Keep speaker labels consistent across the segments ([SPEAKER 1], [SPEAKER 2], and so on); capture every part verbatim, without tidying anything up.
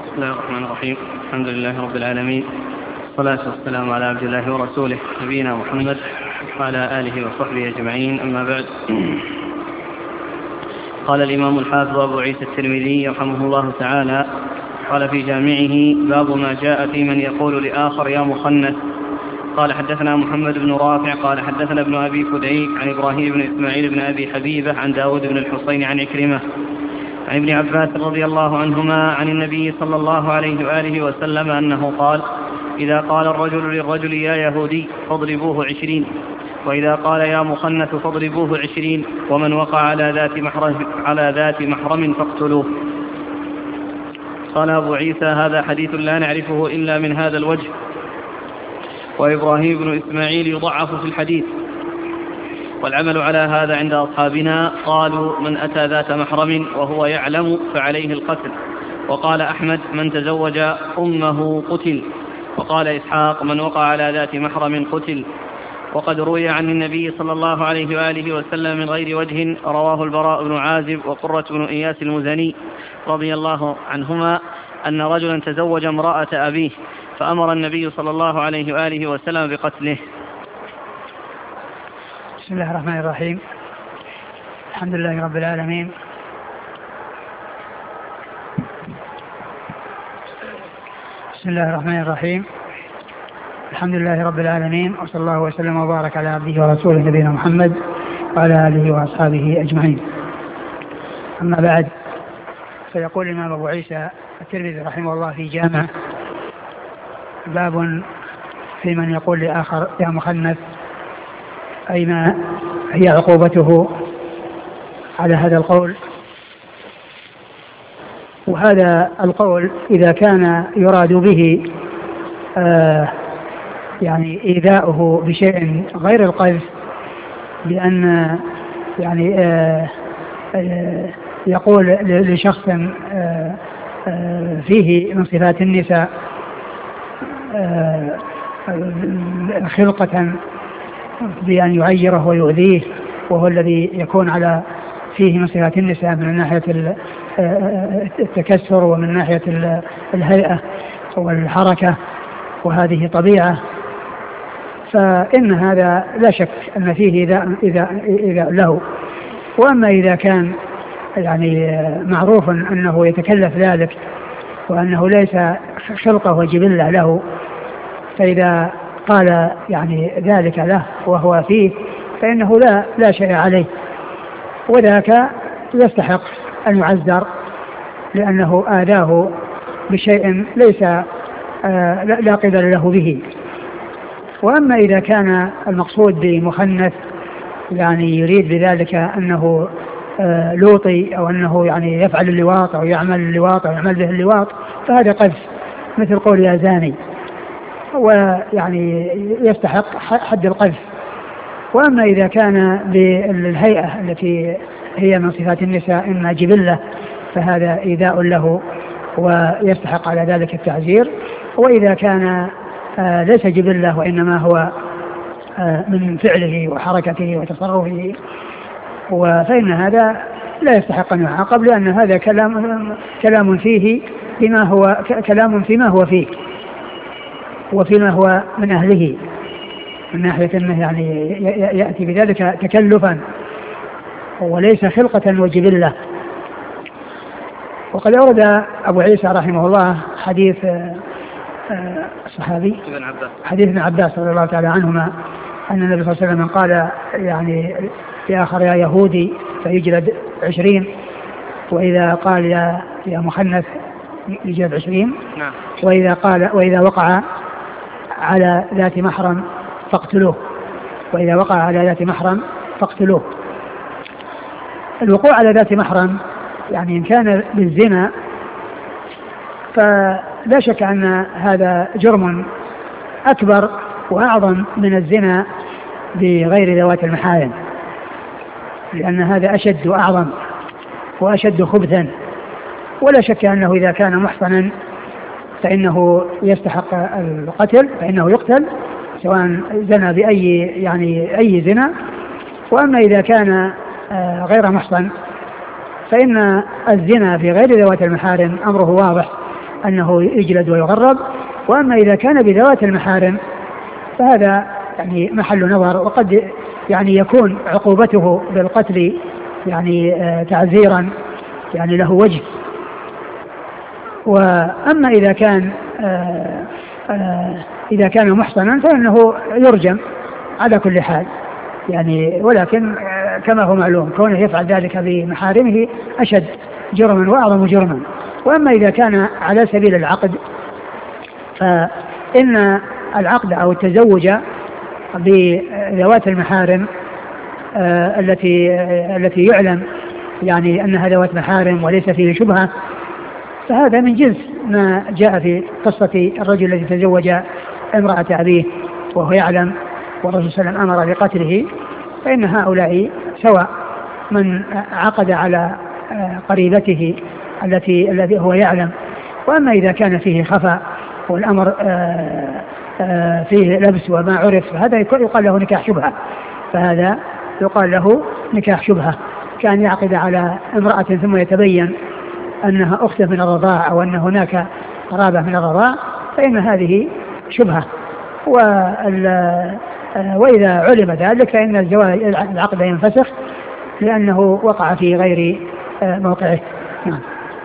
[SPEAKER 1] بسم الله الرحمن الرحيم. الحمد لله رب العالمين، والصلاة والسلام على عبد الله ورسوله نبينا محمد وعلى آله وصحبه أجمعين، أما بعد. قال الإمام الحافظ أبو عيسى الترمذي رحمه الله تعالى قال في جامعه: باب ما جاء في من يقول لآخر يا مخنث. قال حدثنا محمد بن رافع قال حدثنا ابن أبي فديك عن إبراهيم بن إسماعيل بن أبي حبيبة عن داود بن الحصين عن عكرمة عن ابن عباس رضي الله عنهما عن النبي صلى الله عليه وآله وسلم أنه قال: إذا قال الرجل للرجل يا يهودي فاضربوه عشرين، وإذا قال يا مخنث فاضربوه عشرين، ومن وقع على ذات محرم, على ذات محرم فاقتلوه. قال أبو عيسى: هذا حديث لا نعرفه إلا من هذا الوجه، وإبراهيم بن إسماعيل يضعف في الحديث، والعمل على هذا عند أصحابنا. قالوا: من أتى ذات محرم وهو يعلم فعليه القتل. وقال أحمد: من تزوج أمه قتل. وقال إسحاق: من وقع على ذات محرم قتل. وقد روي عن النبي صلى الله عليه وآله وسلم من غير وجه، رواه البراء بن عازب وقرة بن إياس المزني رضي الله عنهما أن رجلا تزوج امرأة أبيه، فأمر النبي صلى الله عليه وآله وسلم بقتله.
[SPEAKER 2] بسم الله الرحمن الرحيم. الحمد لله رب العالمين، بسم الله الرحمن الرحيم الحمد لله رب العالمين، وصلى الله وسلم وبارك على عبده ورسوله نبينا محمد وعلى آله وأصحابه أجمعين. أما بعد، فيقول الإمام أبو عيسى الترمذي رحمه الله في جامع: باب في من يقول لآخر يا مخنث، أي ما هي عقوبته على هذا القول. وهذا القول إذا كان يراد به آه يعني إيذاؤه بشيء غير القذف، بأن يعني آه آه يقول لشخص آه آه فيه من صفات النساء آه خلقة بأن يعيره ويؤذيه، وهو الذي يكون على فيه من صفات النساء من ناحية التكسر ومن ناحية الهيئة والحركة، وهذه طبيعة، فإن هذا لا شك أن فيه إذا إذا إذا له. وأما إذا كان يعني معروف أنه يتكلف ذلك وأنه ليس خلقه وجبلة له، فإذا قال يعني ذلك له وهو فيه فإنه لا لا شيء عليه، وذاك يستحق أن يعذر لأنه آذاه بشيء ليس آه لا قدر له به. وأما إذا كان المقصود بمخنث يعني يريد بذلك أنه آه لوطي، أو أنه يعني يفعل اللواط أو يعمل اللواط أو يعمل به اللواط، فهذا قذف مثل قول يا زاني، ويعني يستحق حد القذف. وأما إذا كان بالهيئة التي هي من صفات النساء إما جبلة، فهذا إيذاء له ويستحق على ذلك التعزير. وإذا كان آه ليس جبلة وإنما هو آه من فعله وحركته وتصرفه، فإن هذا لا يستحق أن يعاقب، لأن هذا كلام كلام فيه بما هو كلام فيما هو فيه وفيما هو من أهله، من ناحية أنه يعني يأتي بذلك تكلفا وليس خلقة وجبلة. وقد أورد أبو عيسى رحمه الله حديث الصحابي حديث ابن عباس رضي الله تعالى عنهما أن النبي صلى الله عليه وسلم قال يعني يا آخر يا يهودي فيجلد عشرين، وإذا قال يا يا مخنث يجلد عشرين، وإذا قال وإذا وقع على ذات محرم فاقتلوه، وإذا وقع على ذات محرم فاقتلوه. الوقوع على ذات محرم يعني إن كان بالزنا فلا شك أن هذا جرم أكبر وأعظم من الزنا بغير ذوات المحارم، لأن هذا أشد وأعظم وأشد خبثا. ولا شك أنه إذا كان محصنا فإنه يستحق القتل، فإنه يقتل سواء زنى بأي يعني أي زنا. وأما إذا كان غير محصن فإن الزنا في غير ذوات المحارم أمره واضح، أنه يجلد ويغرب. وأما إذا كان بذوات المحارم فهذا يعني محل نظر، وقد يعني يكون عقوبته بالقتل يعني آه تعزيرا يعني له وجه. وأما إذا كان آه آه إذا كان محصنا فإنه يرجم على كل حال يعني، ولكن آه كما هو معلوم كونه يفعل ذلك بمحارمه أشد جرما وأعظم جرما. وأما إذا كان على سبيل العقد فإن العقد أو التزوج بذوات المحارم آه التي آه التي يعلم يعني أنها ذوات محارم وليس فيه شبهة، فهذا من جنس ما جاء في قصة الرجل الذي تزوج امرأة أبيه وهو يعلم والرسول صلى الله عليه وسلم أمر بقتله. فإن هؤلاء سواء من عقد على قريبته التي الذي هو يعلم. وأما إذا كان فيه خفاء والأمر فيه لبس وما عرف فهذا يقال له نكاح شبهة، فهذا يقال له نكاح شبهة. كان يعقد على امرأة ثم يتبين أنها أخت من الرضاع أو أن هناك قرابة من الرضاع فإن هذه شبهة. وإذا علم ذلك فإن العقد ينفسخ لأنه وقع في غير موقعه. نعم.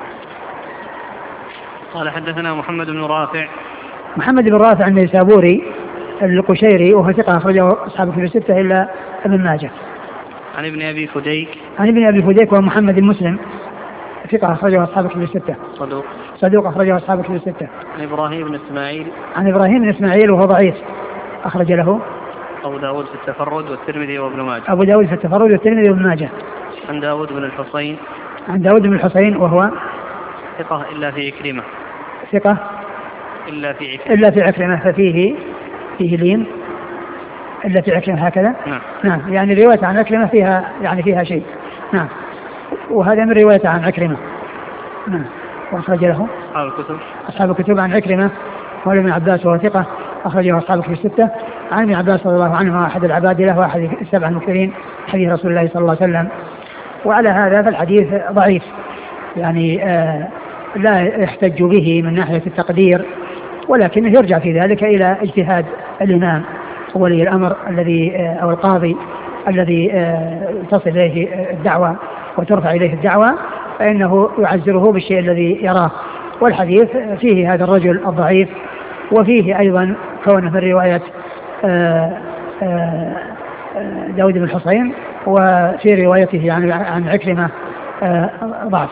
[SPEAKER 1] قال حدثنا محمد بن رافع.
[SPEAKER 2] محمد بن رافع النيسابوري القشيري وهو ثقة أخرجه أصحاب الكتب الستة إلا ابن ماجه.
[SPEAKER 1] عن ابن أبي فديك.
[SPEAKER 2] عن ابن أبي فديك وهو محمد المسلم ثقة أخرجه أصحاب الكتب الستة.
[SPEAKER 1] صدوق.
[SPEAKER 2] صدوق أخرجه أصحاب الكتب الستة.
[SPEAKER 1] عن إبراهيم بن إسماعيل.
[SPEAKER 2] عن إبراهيم بن إسماعيل وهو ضعيف أخرج له
[SPEAKER 1] أبو داود في التفرد والترمذي وابن ماجه.
[SPEAKER 2] أبو داود في التفرد والترمذي وابن ماجه.
[SPEAKER 1] عن داود بن الحصين.
[SPEAKER 2] عن داود بن الحصين وهو
[SPEAKER 1] ثقة إلا في عكرمة.
[SPEAKER 2] ثقة
[SPEAKER 1] إلا في عكرمة.
[SPEAKER 2] إلا في عكرمة ففيه فيه لين إلا في عكرمة هكذا.
[SPEAKER 1] نعم.
[SPEAKER 2] نعم يعني رواية عن عكرمة فيها يعني فيها شيء. نعم. وهذا من رواية عن عكرمة. نعم. وأخرج له
[SPEAKER 1] أصحاب الكتب.
[SPEAKER 2] أصحاب الكتب عن عكرمة وعن ابن عباس وهو ثقة أخرجه أصحاب الكتب الستة. عن ابن عباس رضي الله عنه أحد العبادلة وأحد السبع المكثرين حديث رسول الله صلى الله عليه وسلم. وعلى هذا فالحديث ضعيف يعني آه لا يحتج به من ناحية التقدير، ولكنه يرجع في ذلك إلى اجتهاد الإمام ولي الأمر الذي آه أو القاضي الذي آه تصل إليه الدعوة وترفع إليه الدعوة، فإنه يعزره بالشيء الذي يراه. والحديث فيه هذا الرجل الضعيف، وفيه أيضا كونه من رواية آه آه داود بن الحصين، وفي روايته عن عن عكرمة آه ضعف.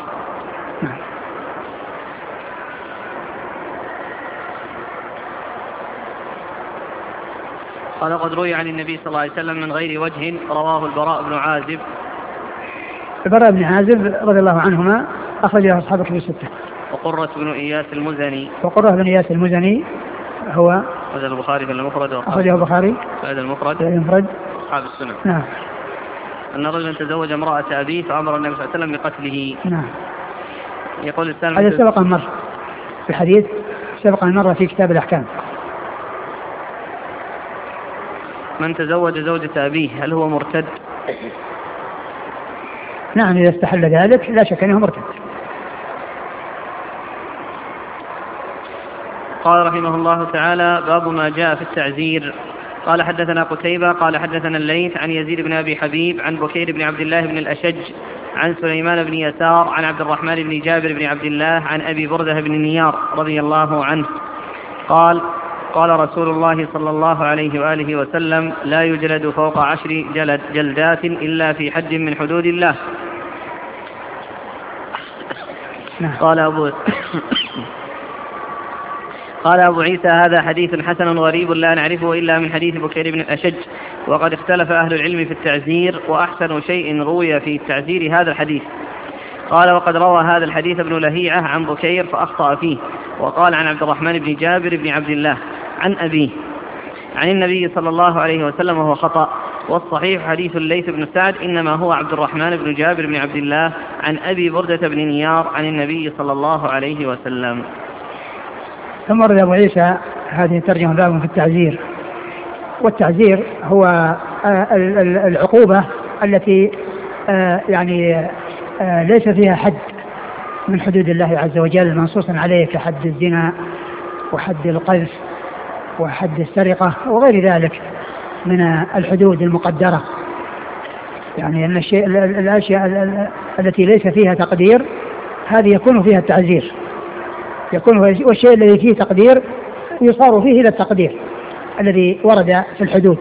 [SPEAKER 1] قال قد روي عن النبي صلى الله عليه وسلم من غير وجه رواه البراء بن عازب.
[SPEAKER 2] البراء بن عازب رضي الله عنهما أخرجه أصحاب الكتب الستة.
[SPEAKER 1] وقرة بن إياس المزني.
[SPEAKER 2] وقرة بن إياس المزني هو
[SPEAKER 1] أخرجه البخاري في المفرد.
[SPEAKER 2] أخرجه البخاري
[SPEAKER 1] في المفرد.
[SPEAKER 2] في المفرد.
[SPEAKER 1] أصحاب السنة.
[SPEAKER 2] نعم.
[SPEAKER 1] أن رجلا تزوج امرأة أبيه فأمر النبي صلى الله عليه وسلم بقتله.
[SPEAKER 2] نعم.
[SPEAKER 1] يقول السلام.
[SPEAKER 2] هذا سبق المر في الحديث، سبق المرة في كتاب الأحكام.
[SPEAKER 1] من تزوج زوجة أبيه هل هو مرتد؟
[SPEAKER 2] نعم إذا استحل ذلك لا شك أنه مرتد.
[SPEAKER 1] قال رحمه الله تعالى باب ما جاء في التعزير. قال حدثنا قتيبة قال حدثنا الليث عن يزيد بن أبي حبيب عن بكير بن عبد الله بن الأشج عن سليمان بن يسار عن عبد الرحمن بن جابر بن عبد الله عن أبي بردة بن نيار رضي الله عنه قال قال رسول الله صلى الله عليه وآله وسلم لا يجلد فوق عشر جلد جلدات إلا في حد من حدود الله. قال أبو قال أبو عيسى هذا حديث حسن غريب لا نعرفه إلا من حديث بكير بن الأشج، وقد اختلف أهل العلم في التعزير، وأحسن شيء روي في التعزير هذا الحديث. قال وقد روى هذا الحديث ابن لهيعة عن بكير فأخطأ فيه، وقال عن عبد الرحمن بن جابر بن عبد الله عن أبيه عن النبي صلى الله عليه وسلم وهو خطأ، والصحيح حديث الليث بن سعد إنما هو عبد الرحمن بن جابر بن عبد الله عن أبي بردة بن نيار عن النبي صلى الله عليه وسلم.
[SPEAKER 2] ثم ورد أبو عيسى هذه الترجمة باب في التعزير. والتعزير هو العقوبة التي يعني ليس فيها حد من حدود الله عز وجل منصوصا عليه كحد الزنا وحد القذف وحد السرقة وغير ذلك من الحدود المقدرة. يعني أن الشيء الأشياء التي ليس فيها تقدير هذه يكون فيها التعزير، يكون والشيء الذي فيه تقدير يصار فيه إلى التقدير الذي ورد في الحدود.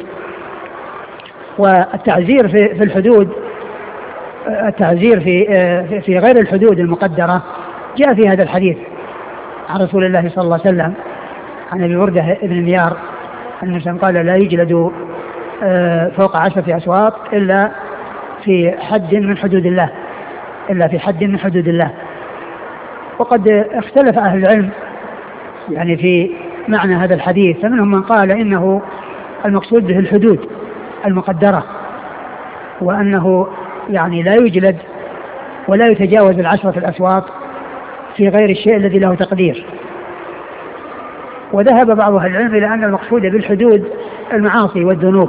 [SPEAKER 2] والتعزير في الحدود، التعزير في في غير الحدود المقدرة جاء في هذا الحديث عن رسول الله صلى الله عليه وسلم عن أبي بردة بن نيار أنه قال لا يجلد فوق عشرة أسواط إلا في حد من حدود الله، إلا في حد من حدود الله. وقد اختلف أهل العلم يعني في معنى هذا الحديث، فمنهم من قال إنه المقصود به الحدود المقدرة، وأنه يعني لا يجلد ولا يتجاوز العشرة الأسواط في غير الشيء الذي له تقدير. وذهب بعض أهل العلم إلى أن المقصود بالحدود المعاصي والذنوب،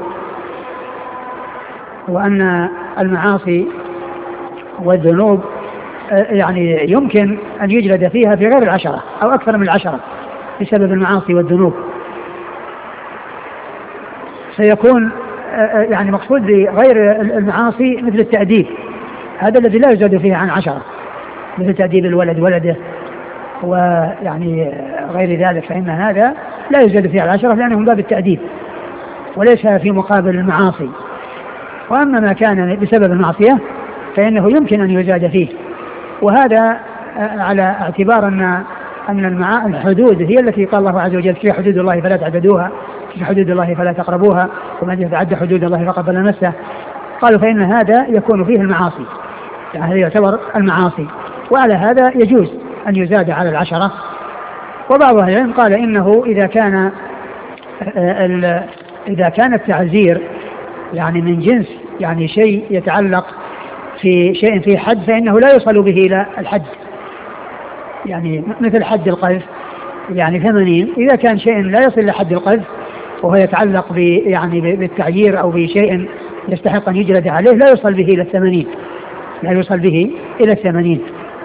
[SPEAKER 2] وأن المعاصي والذنوب يعني يمكن أن يجلد فيها في غير العشرة أو أكثر من العشرة بسبب المعاصي والذنوب، سيكون يعني مقصود بغير المعاصي مثل التأديب، هذا الذي لا يزاد فيه عن عشرة، مثل تأديب الولد ولده ويعني غير ذلك، فإن هذا لا يزاد فيه العشرة لأنه من باب التأديب وليس في مقابل المعاصي. وأما ما كان بسبب المعصية فإنه يمكن أن يزاد فيه، وهذا على اعتبار أن أن الحدود هي التي قال الله عز وجل فيها حدود الله فلا تعتدوها، في حدود الله فلا تقربوها، ومن يتعدى حدود الله فقد ضل نفسه. قالوا فإن هذا يكون فيه المعاصي، يعني هذا يعتبر المعاصي، وعلى هذا يجوز أن يزاد على العشرة. وبعض أهل العلم قال إنه إذا كان إذا كان التعزير يعني من جنس يعني شيء يتعلق في شيء في حد فإنه لا يوصل به إلى الحد، يعني مثل حد القذف يعني ثمانين، إذا كان شيء لا يصل إلى حد القذف وهو يتعلق ب يعني بالتعيير أو بشيء يستحق أن يجلد عليه لا يوصل به إلى الثمانين، لا يوصل به إلى الثمانين.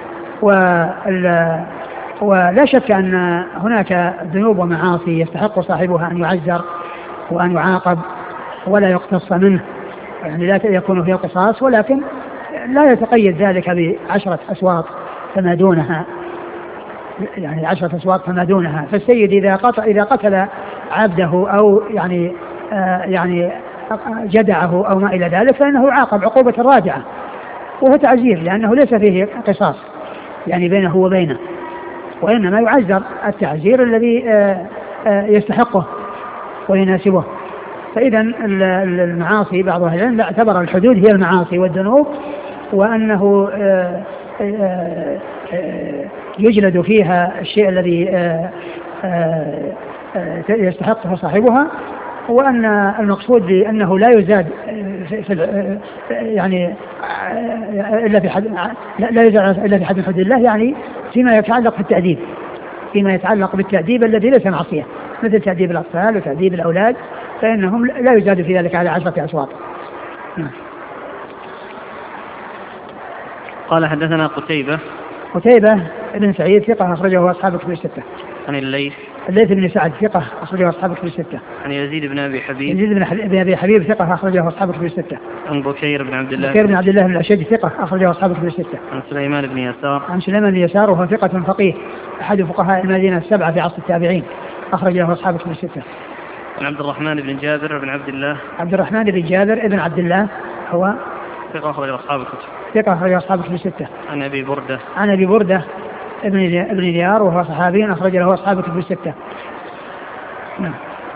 [SPEAKER 2] ولا شك أن هناك ذنوب ومعاصي يستحق صاحبها أن يعزر وأن يعاقب ولا يقتص منه، يعني لا يكون فيه قصاص، ولكن لا يتقيد ذلك بعشرة أسواط فما دونها، يعني عشرة أسواط فما دونها. فالسيد إذا قتل إذا قتل عبده أو يعني آه يعني جدعه أو ما إلى ذلك فإنه يعاقب عقوبة راجعة وهو تعزير، لأنه ليس فيه قصاص يعني بينه وبينه، وإنما يعزر التعزير الذي آه آه يستحقه ويناسبه. فإذا المعاصي بعض أهل العلم اعتبر الحدود هي المعاصي والذنوب، وأنه آه آه آه يجلد فيها الشيء الذي آه آه آه يستحقه صاحبها، وأن المقصود بأنه لا يزاد في يعني إلا في حد لا يزاد إلا في حد حدود الله، يعني فيما يتعلق بالتأديب، فيما يتعلق بالتأديب الذي ليس معصية مثل تأديب الأطفال وتأديب الأولاد، فإنهم لا يزاد في ذلك على عشرة أسواط.
[SPEAKER 1] قال حدثنا قتيبة
[SPEAKER 2] قتيبة بن سعيد ثقة أخرجه أصحاب الكتب الستة.
[SPEAKER 1] عن الليث
[SPEAKER 2] الليث بن سعد ثقة أخرجه أصحاب الكتب الستة.
[SPEAKER 1] عن يزيد بن أبي حبيب
[SPEAKER 2] يزيد بن أبي حبيب ثقة أخرجه أصحاب الكتب الستة.
[SPEAKER 1] عن بكير بن عبد الله
[SPEAKER 2] بكير بن عبد الله بن الأشج ثقة أخرجه أصحاب الكتب الستة.
[SPEAKER 1] عن سليمان بن يسار
[SPEAKER 2] عن سليمان بن يسار وهو ثقة فقيه أحد فقهاء المدينة السبعة في عصر التابعين أخرجه أصحاب الكتب الستة.
[SPEAKER 1] عن عبد الرحمن بن جابر بن عبد الله
[SPEAKER 2] عبد الرحمن بن جابر بن عبد الله هو
[SPEAKER 1] ثقة أخرجه أصحاب الكتب
[SPEAKER 2] ثقة أخرجه أصحاب الكتب الستة.
[SPEAKER 1] عن أبي بردة
[SPEAKER 2] عن أبي بردة ابن ابن ديار وهو صحابي أخرج له أصحاب الكتب الستة. نعم.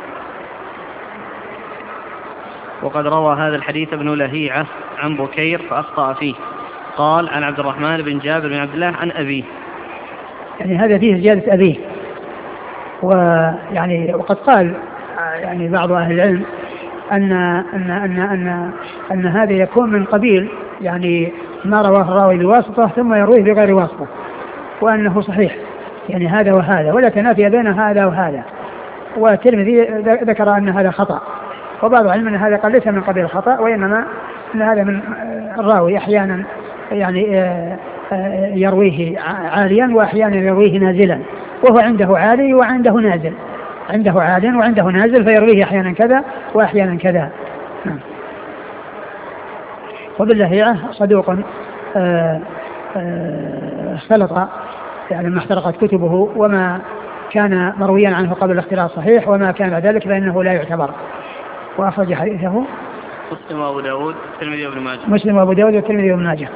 [SPEAKER 1] وقد روى هذا الحديث ابن لهيعة عن بكير فأخطأ فيه، قال عن عبد الرحمن بن جابر بن عبد الله عن أبيه،
[SPEAKER 2] يعني هذا فيه زيادة أبيه. ويعني وقد قال يعني بعض أهل العلم أن أن أن أن أن هذا يكون من قبيل يعني ما رواه الراوي بواسطة ثم يرويه بغير واسطة، وأنه صحيح يعني هذا وهذا ولا تنافي بين هذا وهذا. والترمذي ذكر أن هذا خطأ، وبعض العلم أن هذا قال ليس من قبيل الخطأ، وإنما أن هذا من الراوي أحيانا يعني يرويه عاليا وأحيانا يرويه نازلا، وهو عنده عالي وعنده نازل، عنده عال وعنده نازل فيرويه أحيانا كذا وأحيانا كذا. وبالله صدوق اختلط يعني ما احترقت كتبه، وما كان مرويا عنه قبل الاختلاط صحيح، وما كان ذلك فإنه لا يعتبر. وأخرج حديثه
[SPEAKER 1] مسلم وأبو داود والترمذي وابن ماجه.
[SPEAKER 2] مسلم وأبو داود والترمذي وابن ماجه.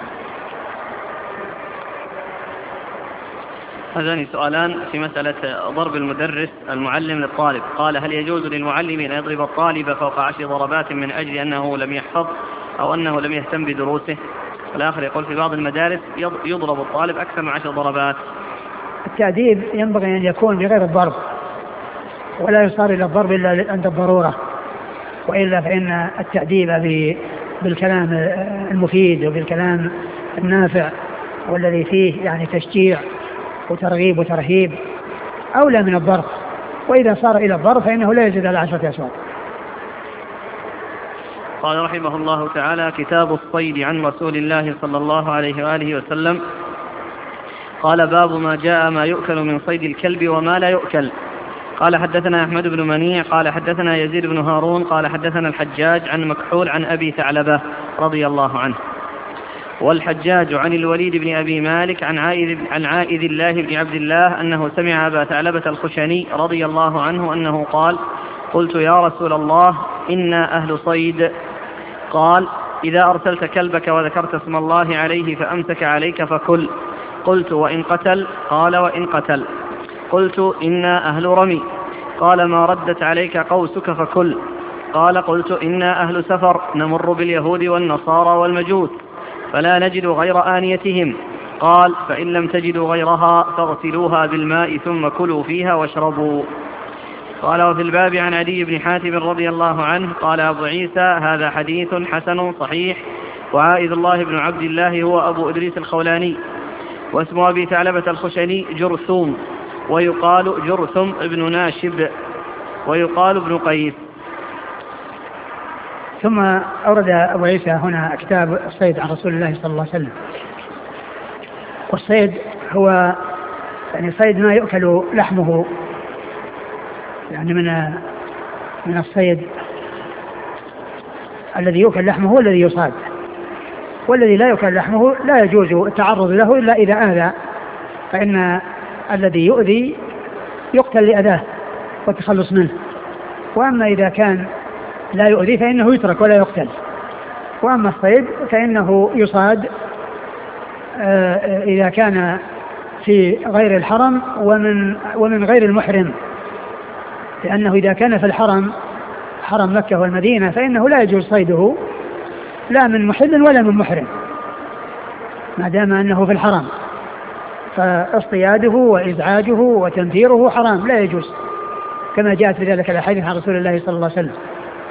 [SPEAKER 1] هذان سؤالان في مسألة ضرب المدرس المعلم للطالب. قال: هل يجوز للمعلم أن يضرب الطالب فوق عشر ضربات من أجل أنه لم يحفظ أو أنه لم يهتم بدروسه؟ والآخر يقول: في بعض المدارس يضرب الطالب أكثر من عشر ضربات.
[SPEAKER 2] التأديب ينبغي أن يكون بغير الضرب، ولا يصار إلى الضرب إلا عند الضرورة، وإلا فإن التأديب بالكلام المفيد وبالكلام النافع والذي فيه يعني تشجيع وترغيب وترهيب أولى من الضرب، وإذا صار إلى الضرب فإنه لا يزيد على عشرة أصوات.
[SPEAKER 1] قال رحمه الله تعالى: كتاب الصيد عن رسول الله صلى الله عليه وآله وسلم. قال: باب ما جاء ما يؤكل من صيد الكلب وما لا يؤكل. قال: حدثنا أحمد بن منيع قال حدثنا يزيد بن هارون قال حدثنا الحجاج عن مكحول عن أبي ثعلبة رضي الله عنه. والحجاج عن الوليد بن أبي مالك عن عائذ, عن عائذ الله بن عبد الله أنه سمع أبا ثعلبة الخشني رضي الله عنه أنه قال: قلت: يا رسول الله، إنا أهل صيد. قال: إذا أرسلت كلبك وذكرت اسم الله عليه فأمسك عليك فكل. قلت: وإن قتل؟ قال: وإن قتل. قلت: إنا أهل رمي. قال: ما ردت عليك قوسك فكل. قال: قلت: إنا أهل سفر نمر باليهود والنصارى والمجوس فلا نجد غير آنيتهم. قال: فإن لم تجدوا غيرها فاغسلوها بالماء ثم كلوا فيها واشربوا. قال: وفي الباب عن عدي بن حاتم رضي الله عنه قال أبو عيسى: هذا حديث حسن صحيح. وعائذ الله بن عبد الله هو أبو إدريس الخولاني، واسم أبي ثعلبة الخشني جرثوم، ويقال جرثم ابن ناشب، ويقال ابن قيس.
[SPEAKER 2] ثم أورد أبو عيسى هنا كتاب الصيد عن رسول الله صلى الله عليه وسلم. والصيد هو يعني صيد ما يؤكل لحمه، يعني من من الصيد الذي يؤكل لحمه هو الذي يصاد، والذي لا يؤكل لحمه لا يجوز التعرض له إلا إذا آذى، فإن الذي يؤذي يقتل لأذاه والتخلص منه. وأما إذا كان لا يؤذي فإنه يترك ولا يقتل. وأما الصيد فإنه يصاد إذا كان في غير الحرم ومن ومن غير المحرم، لأنه إذا كان في الحرم حرم مكة والمدينة فإنه لا يجوز صيده لا من محل ولا من محرم ما دام أنه في الحرم، فاصطياده وإزعاجه وتنفيره حرام لا يجوز، كما جاءت في ذلك الأحاديث عن رسول الله صلى الله عليه وسلم.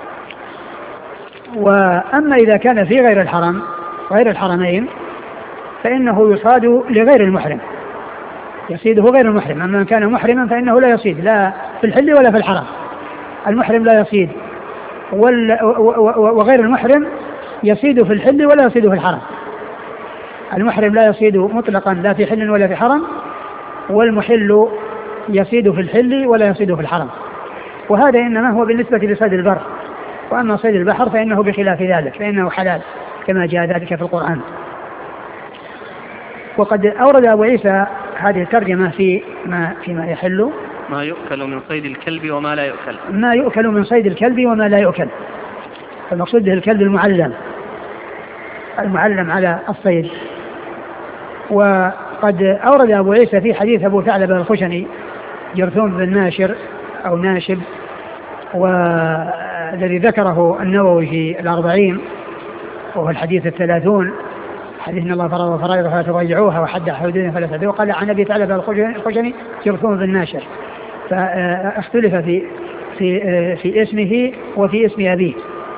[SPEAKER 2] وأما إذا كان في غير الحرم غير الحرمين فإنه يصاد لغير المحرم، يصيده غير المحرم. أما من كان محرما فإنه لا يصيد لا في الحل ولا في الحرم. المحرم لا يصيد، وغير المحرم يصيد في الحل ولا يصيد في الحرم. المحرم لا يصيد مطلقا لا في حل ولا في حرم، والمحل يصيد في الحل ولا يصيد في الحرم. وهذا إنما هو بالنسبة لصيد البر، وأما صيد البحر فإنه بخلاف ذلك، فإنه حلال كما جاء ذلك في القرآن. وقد أورد أبو عيسى هذه الترجمة في ما فيما يحل
[SPEAKER 1] ما يؤكل من صيد الكلب وما لا يؤكل
[SPEAKER 2] ما يؤكل من صيد الكلب وما لا يؤكل. فالمقصود به الكلب المعلم المعلم على الصيد. وقد أورد أبو عيسى في حديث أبو ثعلبة الخشني جرثوم بن ناشر أو ناشب، والذي ذكره النووي في الأربعين وهو الحديث الثلاثون، حديث إن الله فرض فرائض فلا تضيعوها وحد حدودها فلا تعتدوها. قال عن أبي ثعلبة الخشني جرثوم بن ناشر، فاختلف في في في اسمه وفي اسم أبيه،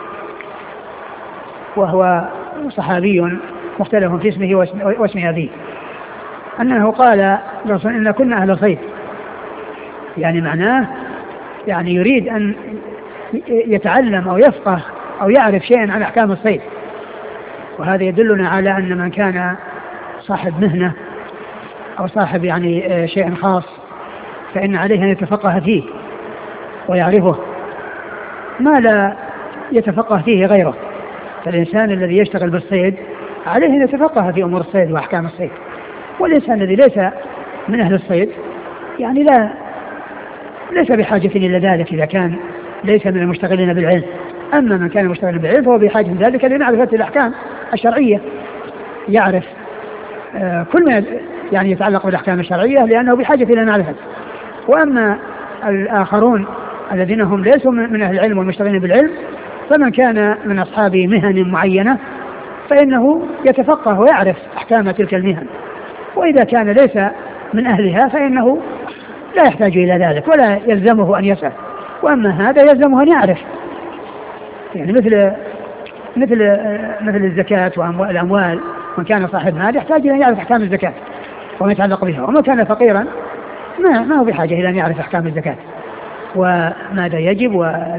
[SPEAKER 2] وهو صحابي مختلف في اسمه واسم أبيه، أنه قال إن كنا أهل صيد، يعني معناه يعني يريد أن يتعلم أو يفقه أو يعرف شيئا عن أحكام الصيد. وهذا يدلنا على أن من كان صاحب مهنة أو صاحب يعني شيء خاص فإن عليه أن يتفقه فيه ويعرفه ما لا يتفقه فيه غيره. فالإنسان الذي يشتغل بالصيد عليه أن يتفقه في أمور الصيد وأحكام الصيد، والإنسان الذي ليس من أهل الصيد يعني لا ليس بحاجة إلى ذلك إذا كان ليس من المشتغلين بالعلم. أما من كان مشتغلا بالعلم فهو بحاجة ذلك لمعرفة الأحكام الشرعية، يعرف آه كل ما يعني يتعلق بالأحكام الشرعية لأنه بحاجة إلى معرفة. وأما الآخرون الذين هم ليسوا من أهل العلم والمشتغلين بالعلم فمن كان من أصحاب مهن معينة فإنه يتفقه ويعرف أحكام تلك المهن، وإذا كان ليس من أهلها فإنه لا يحتاج إلى ذلك ولا يلزمه أن يسأل. وأما هذا يلزمه أن يعرف، يعني مثل مثل مثل الزكاة والأموال، من كان صاحب مال يحتاج إلى أن يعرف أحكام الزكاة وما يتعلق بها، ومن كان فقيرا ما ما هو بحاجة إلى أن يعرف أحكام الزكاة وماذا يجب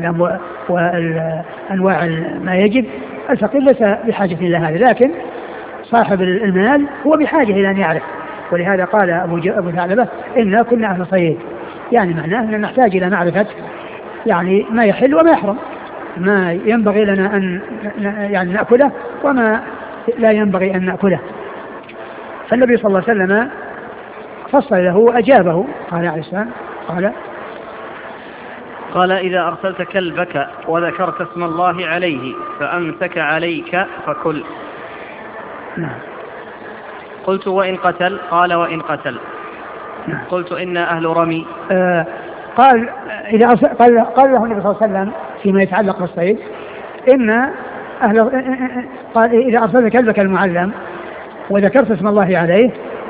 [SPEAKER 2] وأنواع ما يجب. الفقير ليس بحاجة إلى هذا، لكن صاحب المال هو بحاجة إلى أن يعرف. ولهذا قال أبو, أبو ثعلبة إنا كنا أهل صيد، يعني معناه أننا نحتاج إلى معرفة يعني ما يحل وما يحرم، ما ينبغي لنا أن يعني نأكله وما لا ينبغي أن نأكله. فالنبي صلى الله عليه وسلم فصل له وأجابه. قال عليه السلام قال
[SPEAKER 1] قال إذا أرسلت كلبك وذكرت اسم الله عليه فأمسك عليك فكل.
[SPEAKER 2] نعم.
[SPEAKER 1] قلت وإن قتل؟ قال وإن قتل.
[SPEAKER 2] نعم.
[SPEAKER 1] قلت إنا أهل رمي.
[SPEAKER 2] آه قال إذا أرسل قال, قال له النبي صلى الله عليه وسلم فيما يتعلق بالصيد إن أهل قال إذا أرسلت كلبك المعلم وذكرت اسم الله عليه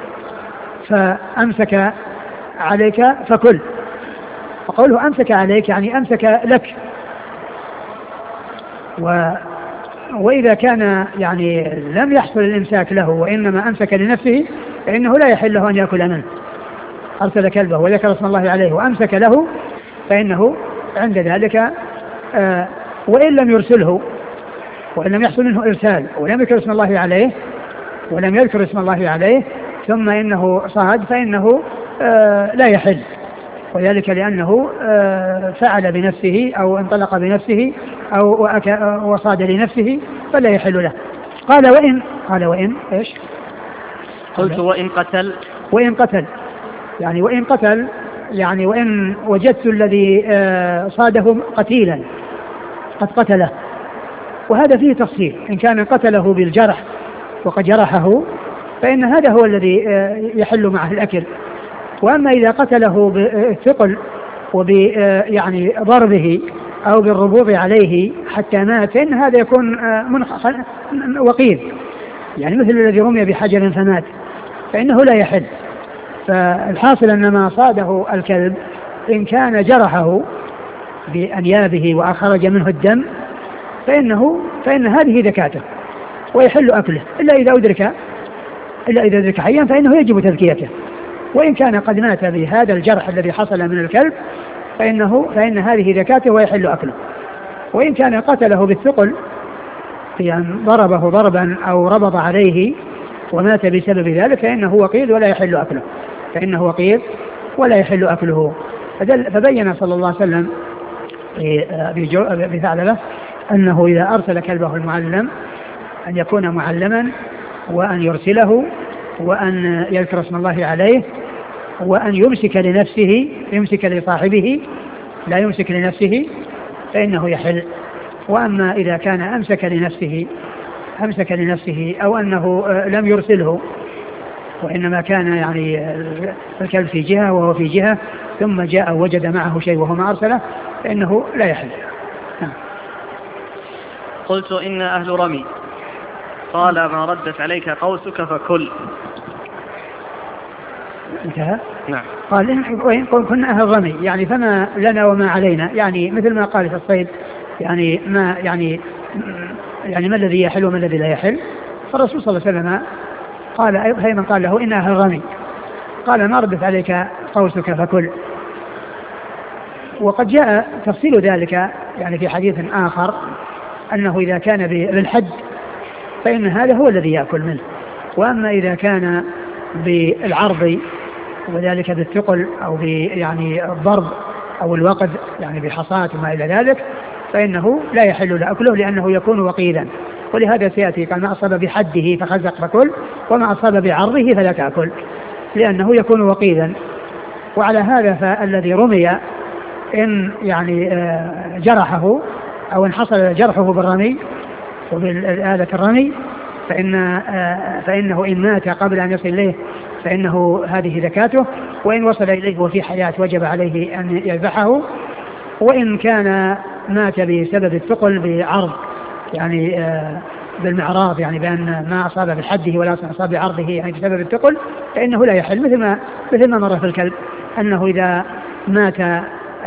[SPEAKER 2] فأمسك عليك فكل. وقوله أمسك عليك يعني أمسك لك، و وإذا كان يعني لم يحصل الإمساك له وإنما أمسك لنفسه فإنه لا يحل له أن يأكل منه. أرسل كلبه وذكر اسم الله عليه وأمسك له فإنه عند ذلك آه وإن لم يرسله وإن لم يحصل منه إرسال ولم يذكر اسم الله عليه ولم يذكر اسم الله عليه ثم إنه صاد فإنه آه لا يحل، وذلك لأنه آه فعل بنفسه أو انطلق بنفسه أو وصاد لنفسه فلا يحل له. قال وإن قال وإن إيش؟
[SPEAKER 1] قلت وإن قتل.
[SPEAKER 2] وإن قتل يعني وإن قتل يعني وإن وجدت الذي آه صاده قتيلا قد قتله، وهذا فيه تفصيل. إن كان قتله بالجرح وقد جرحه فإن هذا هو الذي آه يحل معه الأكل. وأما إذا قتله بالثقل وب يعني ضربه أو بالربوط عليه حتى مات فإن هذا يكون منخ... وقيل، يعني مثل الذي رمي بحجر فمات فإنه لا يحل. فالحاصل أن ما صاده الكلب إن كان جرحه بأنيابه وأخرج منه الدم فإنه فإن هذه ذكاته ويحل أكله، إلا إذا أدرك إلا إذا أدرك حيا فإنه يجب تذكيته. وإن كان قد مات بهذا الجرح الذي حصل من الكلب فإنه فإن هذه ذكاته ويحل أكله. وإن كان قتله بالثقل يعني ضربه ضربا أو ربط عليه ومات بسبب ذلك فإنه وقيد ولا يحل أكله فإنه وقيد ولا يحل أكله. فبين صلى الله عليه وسلم في ثعلبة أنه إذا أرسل كلبه المعلم أن يكون معلما وأن يرسله وأن يذكر اسم الله عليه وأن يمسك لنفسه يمسك لصاحبه لا يمسك لنفسه فإنه يحل. وأما إذا كان أمسك لنفسه أمسك لنفسه أو أنه لم يرسله وإنما كان يعني الكلب في جهة وهو في جهة ثم جاء وجد معه شيء وهو ما أرسله فإنه لا يحل.
[SPEAKER 1] قلت إن أهل رمي. قال ما ردت عليك قوسك فكل.
[SPEAKER 2] انتهى.
[SPEAKER 1] نعم.
[SPEAKER 2] قال وإن كنا أهل رمي يعني فما لنا وما علينا، يعني مثل ما قال في الصيد يعني ما يعني يعني ما الذي يحل وما الذي لا يحل. فالرسول صلى الله عليه وسلم قال أيضا قال له إن أهل رمي. قال ما ردت عليك قوسك فكل. وقد جاء تفصيل ذلك يعني في حديث آخر أنه إذا كان بالحد فإن هذا هو الذي يأكل منه، وأما إذا كان بالعرض وذلك بالثقل أو يعني الضرب أو الوقد يعني بحصاة وما إلى ذلك فإنه لا يحل لأكله لأنه يكون وقيلا. ولهذا سيأتي قال ما أصاب بحده فخزق فكل وما أصاب بعرضه فلا تأكل لأنه يكون وقيلا. وعلى هذا فالذي رمي إن يعني جرحه أو ان حصل جرحه بالرمي وبالآلة الرمي فإن فإنه إن مات قبل أن يصل إليه فإنه هذه زكاته، وإن وصل إليه وفي حياة وجب عليه أن يذبحه. وإن كان مات بسبب الثقل بعرض يعني بالمعراض يعني بأن ما أصاب بحده ولا أصاب بعرضه يعني بسبب الثقل فإنه لا يحل، مثل ما مثل ما مر في الكلب أنه إذا مات آآ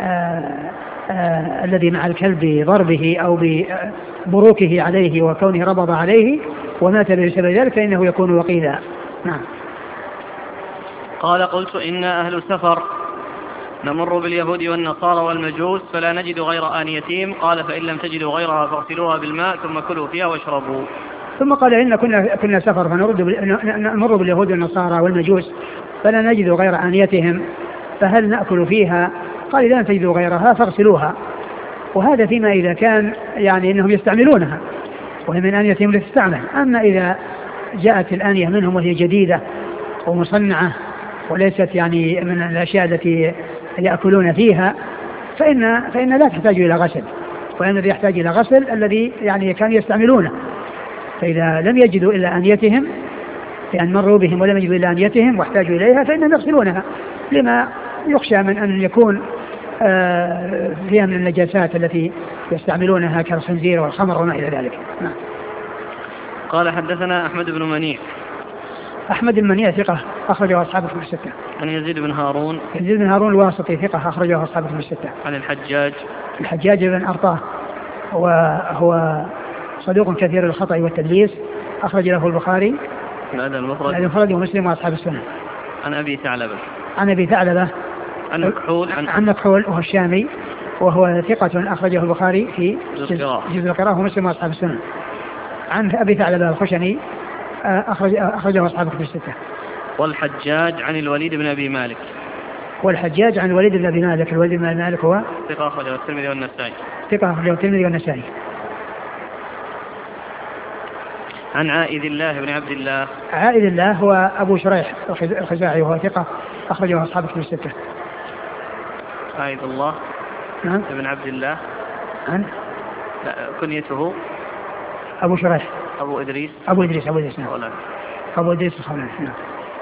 [SPEAKER 2] آآ الذي مع الكلب بضربه أو ببروكه عليه وكونه ربض عليه ومات بسبب ذلك فإنه يكون وقيلا. نعم.
[SPEAKER 1] قال قلت إنا أهل سفر نمر باليهود والنصارى والمجوس فلا نجد غير آنيتهم. قال فإن لم تجدوا غيرها فاغسلوها بالماء ثم كلوا فيها واشربوا.
[SPEAKER 2] ثم قال إن كنا كنا سفر فنرد نمر باليهود والنصارى والمجوس فلا نجد غير آنيتهم فهل نأكل فيها؟ قال إذا لم تجدوا غيرها فاغسلوها. وهذا فيما إذا كان يعني إنهم يستعملونها وهي من آنيتهم لتستعمل. أما إذا جاءت الآنية منهم وهي جديدة ومصنعة وليست يعني من الأشياء التي يأكلون فيها فإن, فإن لا تحتاج إلى غسل، وإن الذي يحتاج إلى غسل الذي يعني كانوا يستعملونه. فإذا لم يجدوا إلا آنيتهم لأن مروا بهم ولم يجدوا إلا آنيتهم واحتاجوا إليها فإنهم يغسلونها لما يخشى من أن يكون آه فيها من النجاسات التي يستعملونها كالخنزير والخمر وما إلى ذلك. نعم.
[SPEAKER 1] قال حدثنا أحمد بن منيع.
[SPEAKER 2] أحمد بن منيع ثقة أخرجه أصحاب الكتب الستة.
[SPEAKER 1] عن يزيد بن هارون.
[SPEAKER 2] يزيد بن هارون الواسطي ثقة أخرجه أصحاب الكتب الستة.
[SPEAKER 1] عن الحجاج.
[SPEAKER 2] الحجاج بن أرطاه وهو صدوق كثير الخطأ والتدليس أخرج له البخاري
[SPEAKER 1] الأدب المفرد
[SPEAKER 2] المفرد ومسلم وأصحاب السنة.
[SPEAKER 1] عن أبي ثعلبة.
[SPEAKER 2] عن أبي ثعلبة
[SPEAKER 1] عن مكحول.
[SPEAKER 2] عن, عن مكحول وهو الشامي وهو ثقة أخرجه البخاري في جزء القراءة ومسلم وأصحاب السنة. عن أبي ثعلبة الخشني أخرج أخرجه أصحاب الكتب الستة.
[SPEAKER 1] والحجاج عن الوليد بن أبي مالك.
[SPEAKER 2] والحجاج عن الوليد بن أبي مالك. الوليد بن أبي مالك هو
[SPEAKER 1] ثقة أخرجه الترمذي والنسائي.
[SPEAKER 2] ثقة أخرجه الترمذي والنسائي.
[SPEAKER 1] عن عائذ الله بن عبد الله.
[SPEAKER 2] عائذ الله هو أبو شريح الخزاعي وهو ثقة أخرجه أصحاب الكتب الستة.
[SPEAKER 1] عائذ الله
[SPEAKER 2] نعم
[SPEAKER 1] بن عبد الله.
[SPEAKER 2] عن
[SPEAKER 1] لا كنيته
[SPEAKER 2] أبو شريح.
[SPEAKER 1] أبو إدريس.
[SPEAKER 2] أبو إدريس أبو إدريس نعم. أبو إدريس الخولاني. نعم.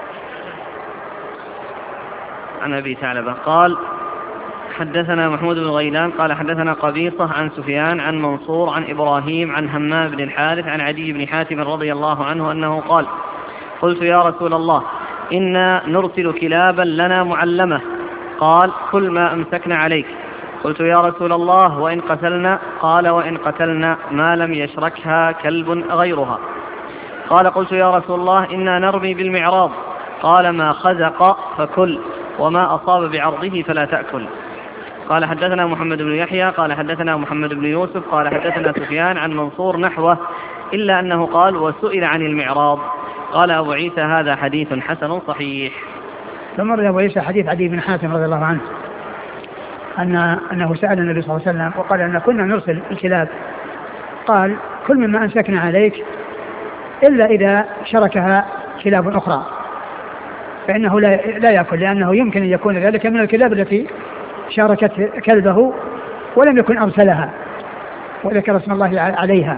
[SPEAKER 1] عن أبي ثعلبة قال حدثنا محمود بن غيلان قال حدثنا قبيصة عن سفيان عن منصور عن إبراهيم عن همام بن الحارث عن عدي بن حاتم رضي الله عنه أنه قال قلت يا رسول الله إنا نرسل كلابا لنا معلمة. قال كل ما أمسكنا عليك. قلت يا رسول الله وإن قتلنا؟ قال وإن قتلنا ما لم يشركها كلب غيرها. قال قلت يا رسول الله إنا نرمي بالمعراض. قال ما خزق فكل وما أصاب بعرضه فلا تأكل. قال حدثنا محمد بن يحيى قال حدثنا محمد بن يوسف قال حدثنا سفيان عن منصور نحوه إلا أنه قال وسئل عن المعراض. قال أبو عيسى هذا حديث حسن صحيح.
[SPEAKER 2] ثم رد أبو عيسى حديث عدي بن حاتم رضي الله عنه أن أنه سأل النبي صلى الله عليه وسلم وقال أن كنا نرسل الكلاب. قال كل مما أمسكنا عليك إلا إذا شركها كلاب أخرى فإنه لا, لا يأكل لأنه يمكن أن يكون ذلك من الكلاب التي شاركت كلبه ولم يكن أرسلها وذكر اسم الله عليها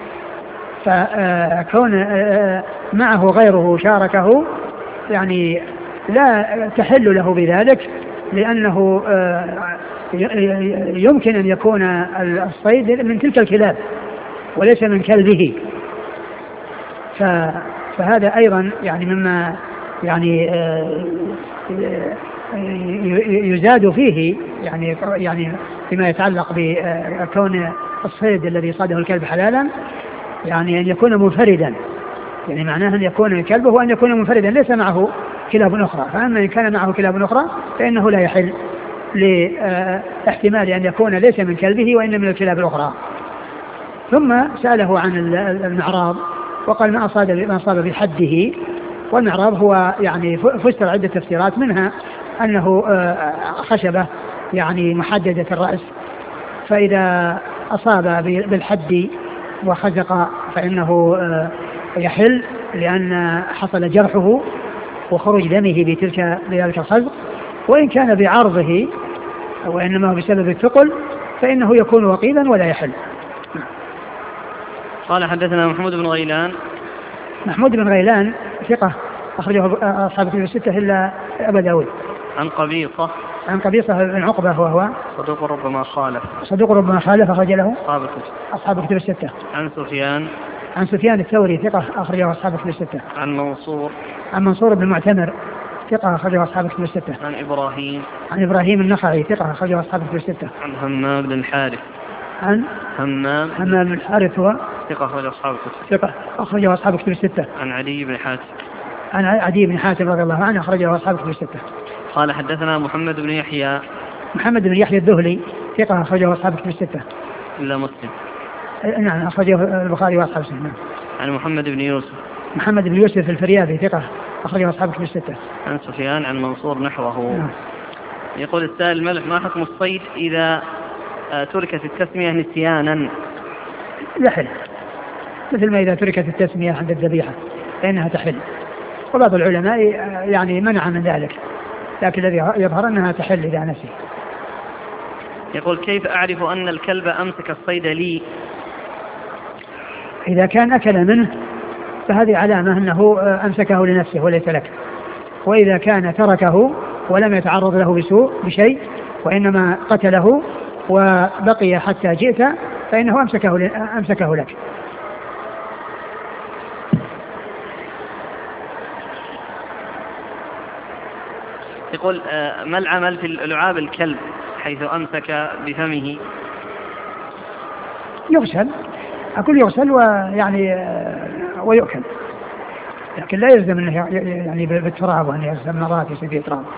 [SPEAKER 2] فكون معه غيره شاركه يعني لا تحل له بذلك لأنه يمكن أن يكون الصيد من تلك الكلاب وليس من كلبه. فهذا أيضا يعني مما يعني يزاد فيه يعني يعني فيما يتعلق بكون الصيد الذي صاده الكلب حلالا يعني أن يكون منفردا يعني معناه أن يكون كلبه وأن يكون منفردا ليس معه كلاب أخرى. فأما إن كان معه كلاب أخرى فإنه لا يحل لاحتمال أن يكون ليس من كلبه وإن من الكلاب الأخرى. ثم سأله عن المعراض وقال ما أصاب ما أصاب بحده. والمعراب هو يعني فسر عدة تفسيرات، منها أنه خشبة يعني محددة الرأس، فإذا أصاب بالحد وخزق فإنه يحل لأن حصل جرحه وخروج دمه بتلك بذلك الخزق. وإن كان بعرضه وإنما هو بسبب الثقل فإنه يكون وقيلا ولا يحل.
[SPEAKER 1] قال حدثنا محمود بن غيلان.
[SPEAKER 2] محمود بن غيلان ثقة أخرجه أصحاب الكتب الستة إلا أبا داود.
[SPEAKER 1] عن قبيصة.
[SPEAKER 2] عن قبيصة بن عقبة وهو
[SPEAKER 1] صدوق ربما خالف.
[SPEAKER 2] صدوق ربما خالف أخرج له
[SPEAKER 1] أصحاب الكتب.
[SPEAKER 2] أصحاب الكتب الستة.
[SPEAKER 1] عن سفيان.
[SPEAKER 2] عن سفيان الثوري ثقة أخرجه أصحاب الكتب الستة.
[SPEAKER 1] عن منصور.
[SPEAKER 2] عن منصور بن معتمر ثقة أخرجه أصحاب الكتب الستة.
[SPEAKER 1] عن إبراهيم.
[SPEAKER 2] عن إبراهيم النخعي ثقة أخرجه أصحاب الكتب الستة.
[SPEAKER 1] عن همام بن الحارث.
[SPEAKER 2] عن
[SPEAKER 1] همام
[SPEAKER 2] همام بن الحارث هو
[SPEAKER 1] ثقة أخرجه أصحاب الكتب.
[SPEAKER 2] ثقة أخرجه أصحاب الكتب الستة.
[SPEAKER 1] عن علي بن حاتم.
[SPEAKER 2] عن عدي بن حاتم رضي الله عنه أخرجه أصحاب الكتب الستة.
[SPEAKER 1] قال حدثنا محمد بن يحيى.
[SPEAKER 2] محمد بن يحيى الذهلي ثقة أخرجه أصحاب الكتب الستة.
[SPEAKER 1] إلا مسلم.
[SPEAKER 2] نعم أخرجه البخاري وأصحاب السنة.
[SPEAKER 1] عن محمد بن يوسف.
[SPEAKER 2] محمد بن يوسف الفريابي ثقة أخرجه أصحاب الكتب الستة.
[SPEAKER 1] عن سفيان عن منصور نحوه.
[SPEAKER 2] نعم.
[SPEAKER 1] يقول السائل الملح ما حكم الصيد إذا تركت التسمية نسيانا؟
[SPEAKER 2] يحل، مثل ما إذا تركت التسمية عند الذبيحة فإنها تحل. وبعض العلماء يعني منع من ذلك، لكن الذي يظهر أنها تحل إذا نسي.
[SPEAKER 1] يقول كيف أعرف أن الكلب أمسك الصيد لي؟
[SPEAKER 2] إذا كان أكل منه فهذه علامة أنه أمسكه لنفسه وليس لك. وإذا كان تركه ولم يتعرض له بسوء بشيء وإنما قتله وبقي حتى جئت فإنه أمسكه, أمسكه لك.
[SPEAKER 1] يقول ما العمل في لعاب الكلب حيث أمسك بفمه؟
[SPEAKER 2] يغسل، أقول يغسل ويعني ويؤكل، لكن لا يلزم أنه يعني بالتراب وأن يغسل مرات يصير فيه تراب.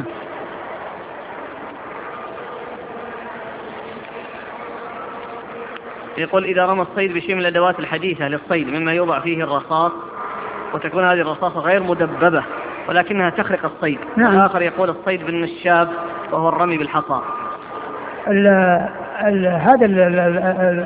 [SPEAKER 1] يقول إذا رمى الصيد بشيء من الأدوات الحديثة للصيد مما يوضع فيه الرصاص وتكون هذه الرصاصة غير مدببة ولكنها تخرق الصيد.
[SPEAKER 2] نعم.
[SPEAKER 1] الآخر يقول الصيد بالنشاب وهو الرمي بالحصى.
[SPEAKER 2] ال ال هذا ال ال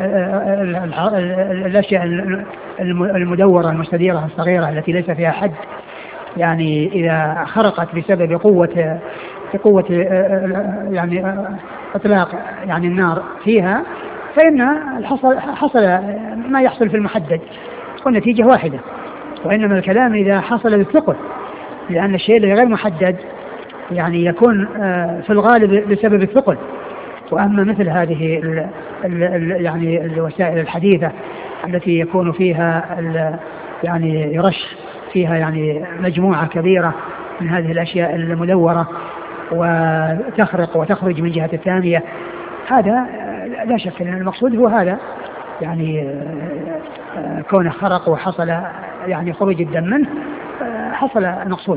[SPEAKER 2] الأشياء المدورة المستديرة الصغيرة التي ليس فيها حد، يعني إذا خرقت بسبب قوة قوة يعني إطلاق يعني النار فيها فإن حصل حصل ما يحصل في المحدد والنتيجة واحدة. وإنما الكلام إذا حصل بالثقل، لأن الشيء الذي غير محدد يعني يكون في الغالب بسبب الثقل. وأما مثل هذه ال ال يعني الوسائل الحديثة التي يكون فيها يعني يرش فيها يعني مجموعة كبيرة من هذه الأشياء المدورة وتخرق وتخرج من جهة الثانية، هذا لا شك أن المقصود هو هذا، يعني كونه خرق وحصل يعني خروج الدم منه حصل المقصود.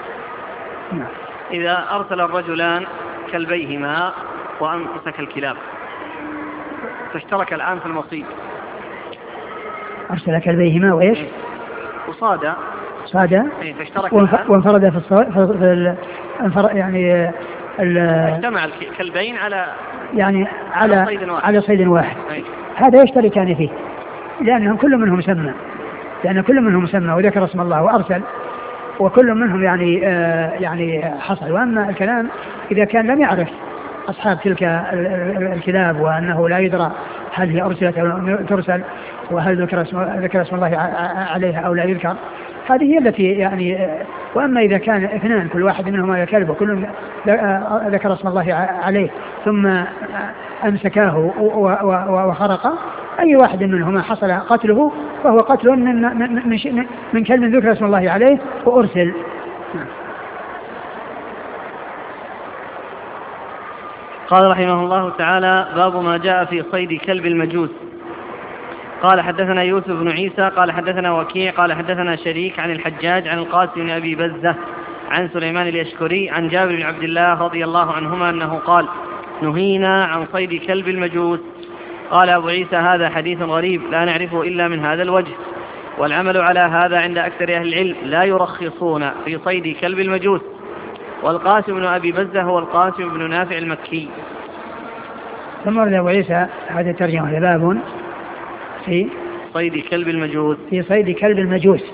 [SPEAKER 1] إذا أرسل الرجلان كلبيهما وأمسك الكلاب فاشترك الآن في المصيد،
[SPEAKER 2] أرسل كلبيهما وإيش؟
[SPEAKER 1] وصاد
[SPEAKER 2] صاد
[SPEAKER 1] فاشترك
[SPEAKER 2] وانفرد في الصيد في انفرد يعني
[SPEAKER 1] اجتمع الكلبين على
[SPEAKER 2] يعني على على صيد واحد, على صيد واحد. هذا يشتركان فيه لأنهم كل منهم مسمى، لأن كل منهم مسمى وذكر اسم الله وأرسل، وكل منهم يعني آه يعني حصل. وأما الكلام إذا كان لم يعرف أصحاب تلك الكلاب وأنه لا يدرى هل هي أرسلت أو ترسل وهل ذكر اسم, ذكر اسم الله عليها أو لا يذكر، هذه هي التي يعني. وأما إذا كان اثنان كل واحد منهما كلب وكل ذكر اسم الله عليه ثم أمسكاه وخرق، أي واحد منهما حصل قتله فهو قتل من, من, من, من كلب ذكر اسم الله عليه وأرسل.
[SPEAKER 1] قال رحمه الله تعالى باب ما جاء في صيد كلب المجوس. قال حدثنا يوسف بن عيسى قال حدثنا وكيع قال حدثنا شريك عن الحجاج عن القاسم بن أبي بزة عن سليمان اليشكري عن جابر بن عبد الله رضي الله عنهما أنه قال نهينا عن صيد كلب المجوس. قال أبو عيسى هذا حديث غريب لا نعرفه إلا من هذا الوجه. والعمل على هذا عند أكثر أهل العلم، لا يرخصون في صيد كلب المجوس. والقاسم بن أبي بزة هو القاسم بن نافع المكي.
[SPEAKER 2] ثم ورد أبو عيسى هذا الترجمة باب في
[SPEAKER 1] صيد كلب المجوس
[SPEAKER 2] في صيد كلب المجوس.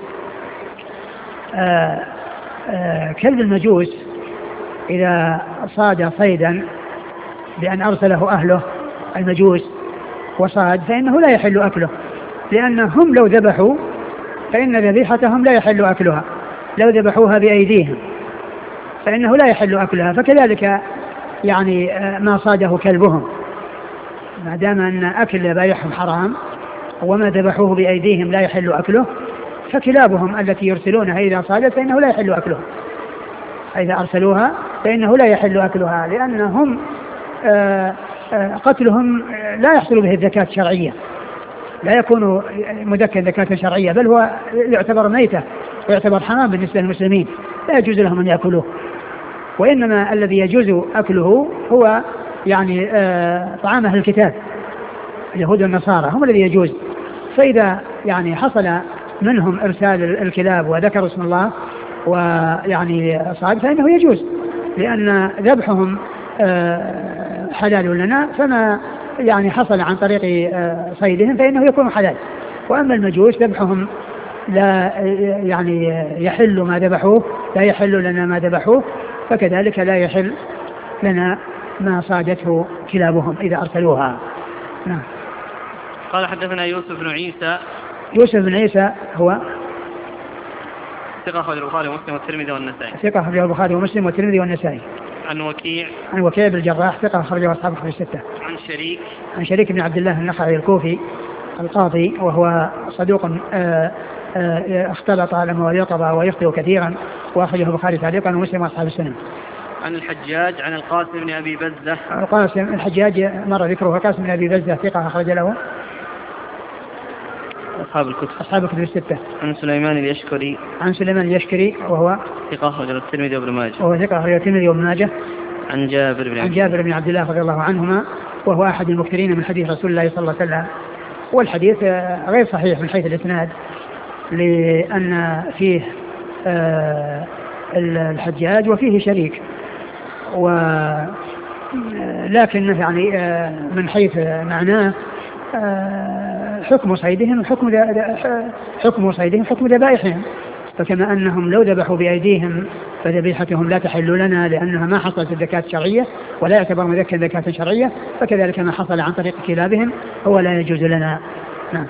[SPEAKER 2] آآ آآ كلب المجوس إذا صاد صيدا بأن أرسله أهله المجوس وصاد فإنه لا يحل أكله، لأنهم لو ذبحوا فإن ذبيحتهم لا يحل أكلها، لو ذبحوها بأيديهم فإنه لا يحل أكلها. فكذلك يعني ما صاده كلبهم، ما دام أن أكل ذبائحهم حرام وما ذبحوه بأيديهم لا يحل أكله، فكلابهم التي يرسلونها إذا صادت فإنه لا يحل أكلها، إذا أرسلوها فإنه لا يحل أكلها، لأنهم آآ آآ قتلهم لا يحصل به الزكاة الشرعية، لا يكون مذكى زكاة شرعية، بل هو يعتبر ميتة ويعتبر حرام بالنسبة للمسلمين، لا يجوز لهم أن يأكلوه. وإنما الذي يجوز أكله هو يعني طعام أهل الكتاب اليهود والنصارى، هم الذي يجوز. فإذا يعني حصل منهم إرسال الكلاب وذكروا اسم الله ويعني صاد فإنه يجوز، لأن ذبحهم حلال لنا، فما يعني حصل عن طريق صيدهم فإنه يكون حلال. وأما المجوس ذبحهم لا يعني يحل ما ذبحوه، لا يحل لنا ما ذبحوه، فكذلك لا يحل لنا ما صادته كلابهم إذا أرسلوها. نعم.
[SPEAKER 1] قال حدثنا يوسف بن عيسى.
[SPEAKER 2] يوسف بن عيسى هو
[SPEAKER 1] ثقة أخرجه البخاري ومسلم والترمذي والنسائي.
[SPEAKER 2] ثقة أخرجه البخاري ومسلم والترمذي والنسائي.
[SPEAKER 1] عن وكيع.
[SPEAKER 2] عن وكيع بن الجراح ثقة أخرجه أصحاب الكتب الستة.
[SPEAKER 1] عن شريك.
[SPEAKER 2] عن شريك بن عبد الله النخعي الكوفي القاضي، وهو صدوق آآ آآ اختلط لما ويطبع ويخطئ كثيرا، وأخرجه البخاري تعليقا ومسلم وأصحاب السنن.
[SPEAKER 1] عن الحجاج عن القاسم بن أبي بزة.
[SPEAKER 2] القاسم الحجاج مر ذكره. القاسم بن أبي بزة ثقة أخرج له
[SPEAKER 1] أصحاب الكتب
[SPEAKER 2] أصحاب الكتب الستة.
[SPEAKER 1] عن سليمان اليشكري.
[SPEAKER 2] عن سليمان اليشكري وهو
[SPEAKER 1] ثقة أخرجه الترمذي وابن ماجه.
[SPEAKER 2] وهو ثقة أخرجه الترمذي وابن ماجه.
[SPEAKER 1] عن جابر بن
[SPEAKER 2] عن جابر بن عبد الله رضي الله عنهما، وهو أحد المكثرين من حديث رسول الله صلى الله عليه وسلم. والحديث غير صحيح من حيث الإسناد، لأن فيه الحجاج وفيه شريك، ولكن يعني من حيث معناه حكم صيدهم حكم حكم صيدهم حكم ذبائحهم. فكما أنهم لو ذبحوا بأيديهم فذبيحتهم لا تحل لنا لأنها ما حصلت الزكاة الشرعية ولا يعتبر مذكى زكاة شرعية، فكذلك ما حصل عن طريق كلابهم هو لا يجوز لنا. نعم.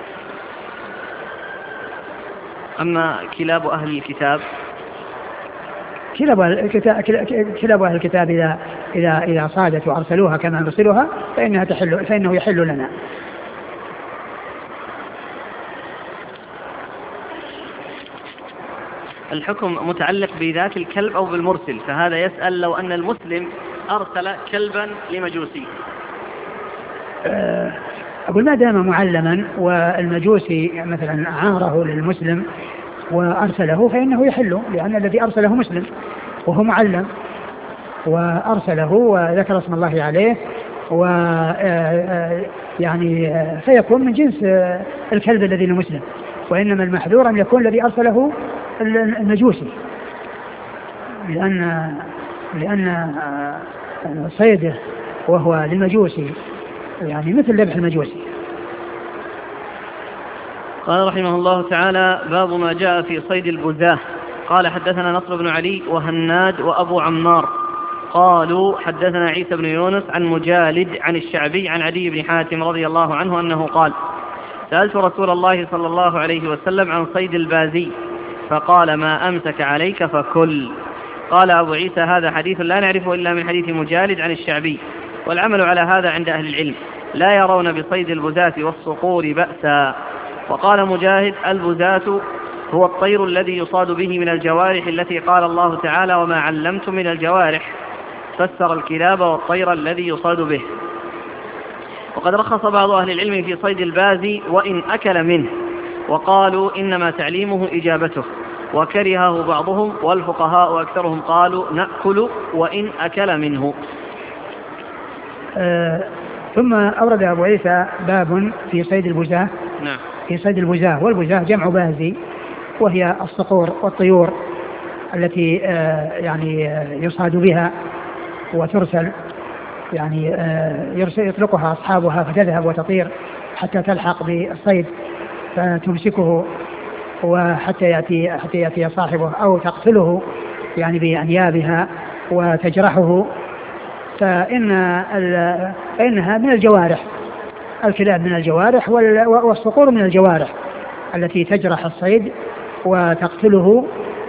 [SPEAKER 1] أما كلاب أهل الكتاب
[SPEAKER 2] كلاب الكتاب كلاب أهل الكتاب إذا إذا إذا صادت وأرسلوها كما نرسلها فإنها تحل فإنه يحل لنا.
[SPEAKER 1] الحكم متعلق بذات الكلب أو بالمرسل، فهذا يسأل لو أن المسلم أرسل كلبا لمجوسي.
[SPEAKER 2] أقول ما دام معلما والمجوسي مثلا عاره للمسلم وأرسله فإنه يحل، لأن الذي أرسله مسلم وهو معلم وأرسله وذكر اسم الله عليه، و يعني فيكون من جنس الكلب الذي للمسلم. وإنما المحذور أن يكون الذي أرسله المجوسي، لأن لأن صيده وهو للمجوسي يعني مثل ذبح المجوسي.
[SPEAKER 1] قال رحمه الله تعالى: باب ما جاء في صيد البزاه. قال حدثنا نصر بن علي وهناد وأبو عمار قالوا حدثنا عيسى بن يونس عن مجالد عن الشعبي عن عدي بن حاتم رضي الله عنه أنه قال: سألت رسول الله صلى الله عليه وسلم عن صيد البازي فقال: ما أمسك عليك فكل. قال أبو عيسى: هذا حديث لا نعرفه إلا من حديث مجالد عن الشعبي، والعمل على هذا عند أهل العلم، لا يرون بصيد البزاة والصقور بأسا. وقال مجاهد: البزاة هو الطير الذي يصاد به من الجوارح التي قال الله تعالى: وما علمتم من الجوارح، فسر الكلاب والطير الذي يصاد به. وقد رخص بعض أهل العلم في صيد البازي وإن أكل منه، وقالوا إنما تعليمه إجابته، وكرهه بعضهم، والفقهاء أكثرهم قالوا نأكل وإن أكل منه.
[SPEAKER 2] آه ثم أورد أبو عيسى باب في صيد البزاة.
[SPEAKER 1] نعم.
[SPEAKER 2] في صيد البزاة. والبزاة جمع بازي، وهي الصقور والطيور التي يعني يصاد بها وترسل، يعني يرسل يطلقها أصحابها فتذهب وتطير حتى تلحق بالصيد فتمسكه وحتى يأتي حتى يأتي صاحبه، أو تقتله يعني بأنيابها وتجرحه. فإن فإنها من الجوارح، الكلاب من الجوارح والصقور من الجوارح التي تجرح الصيد وتقتله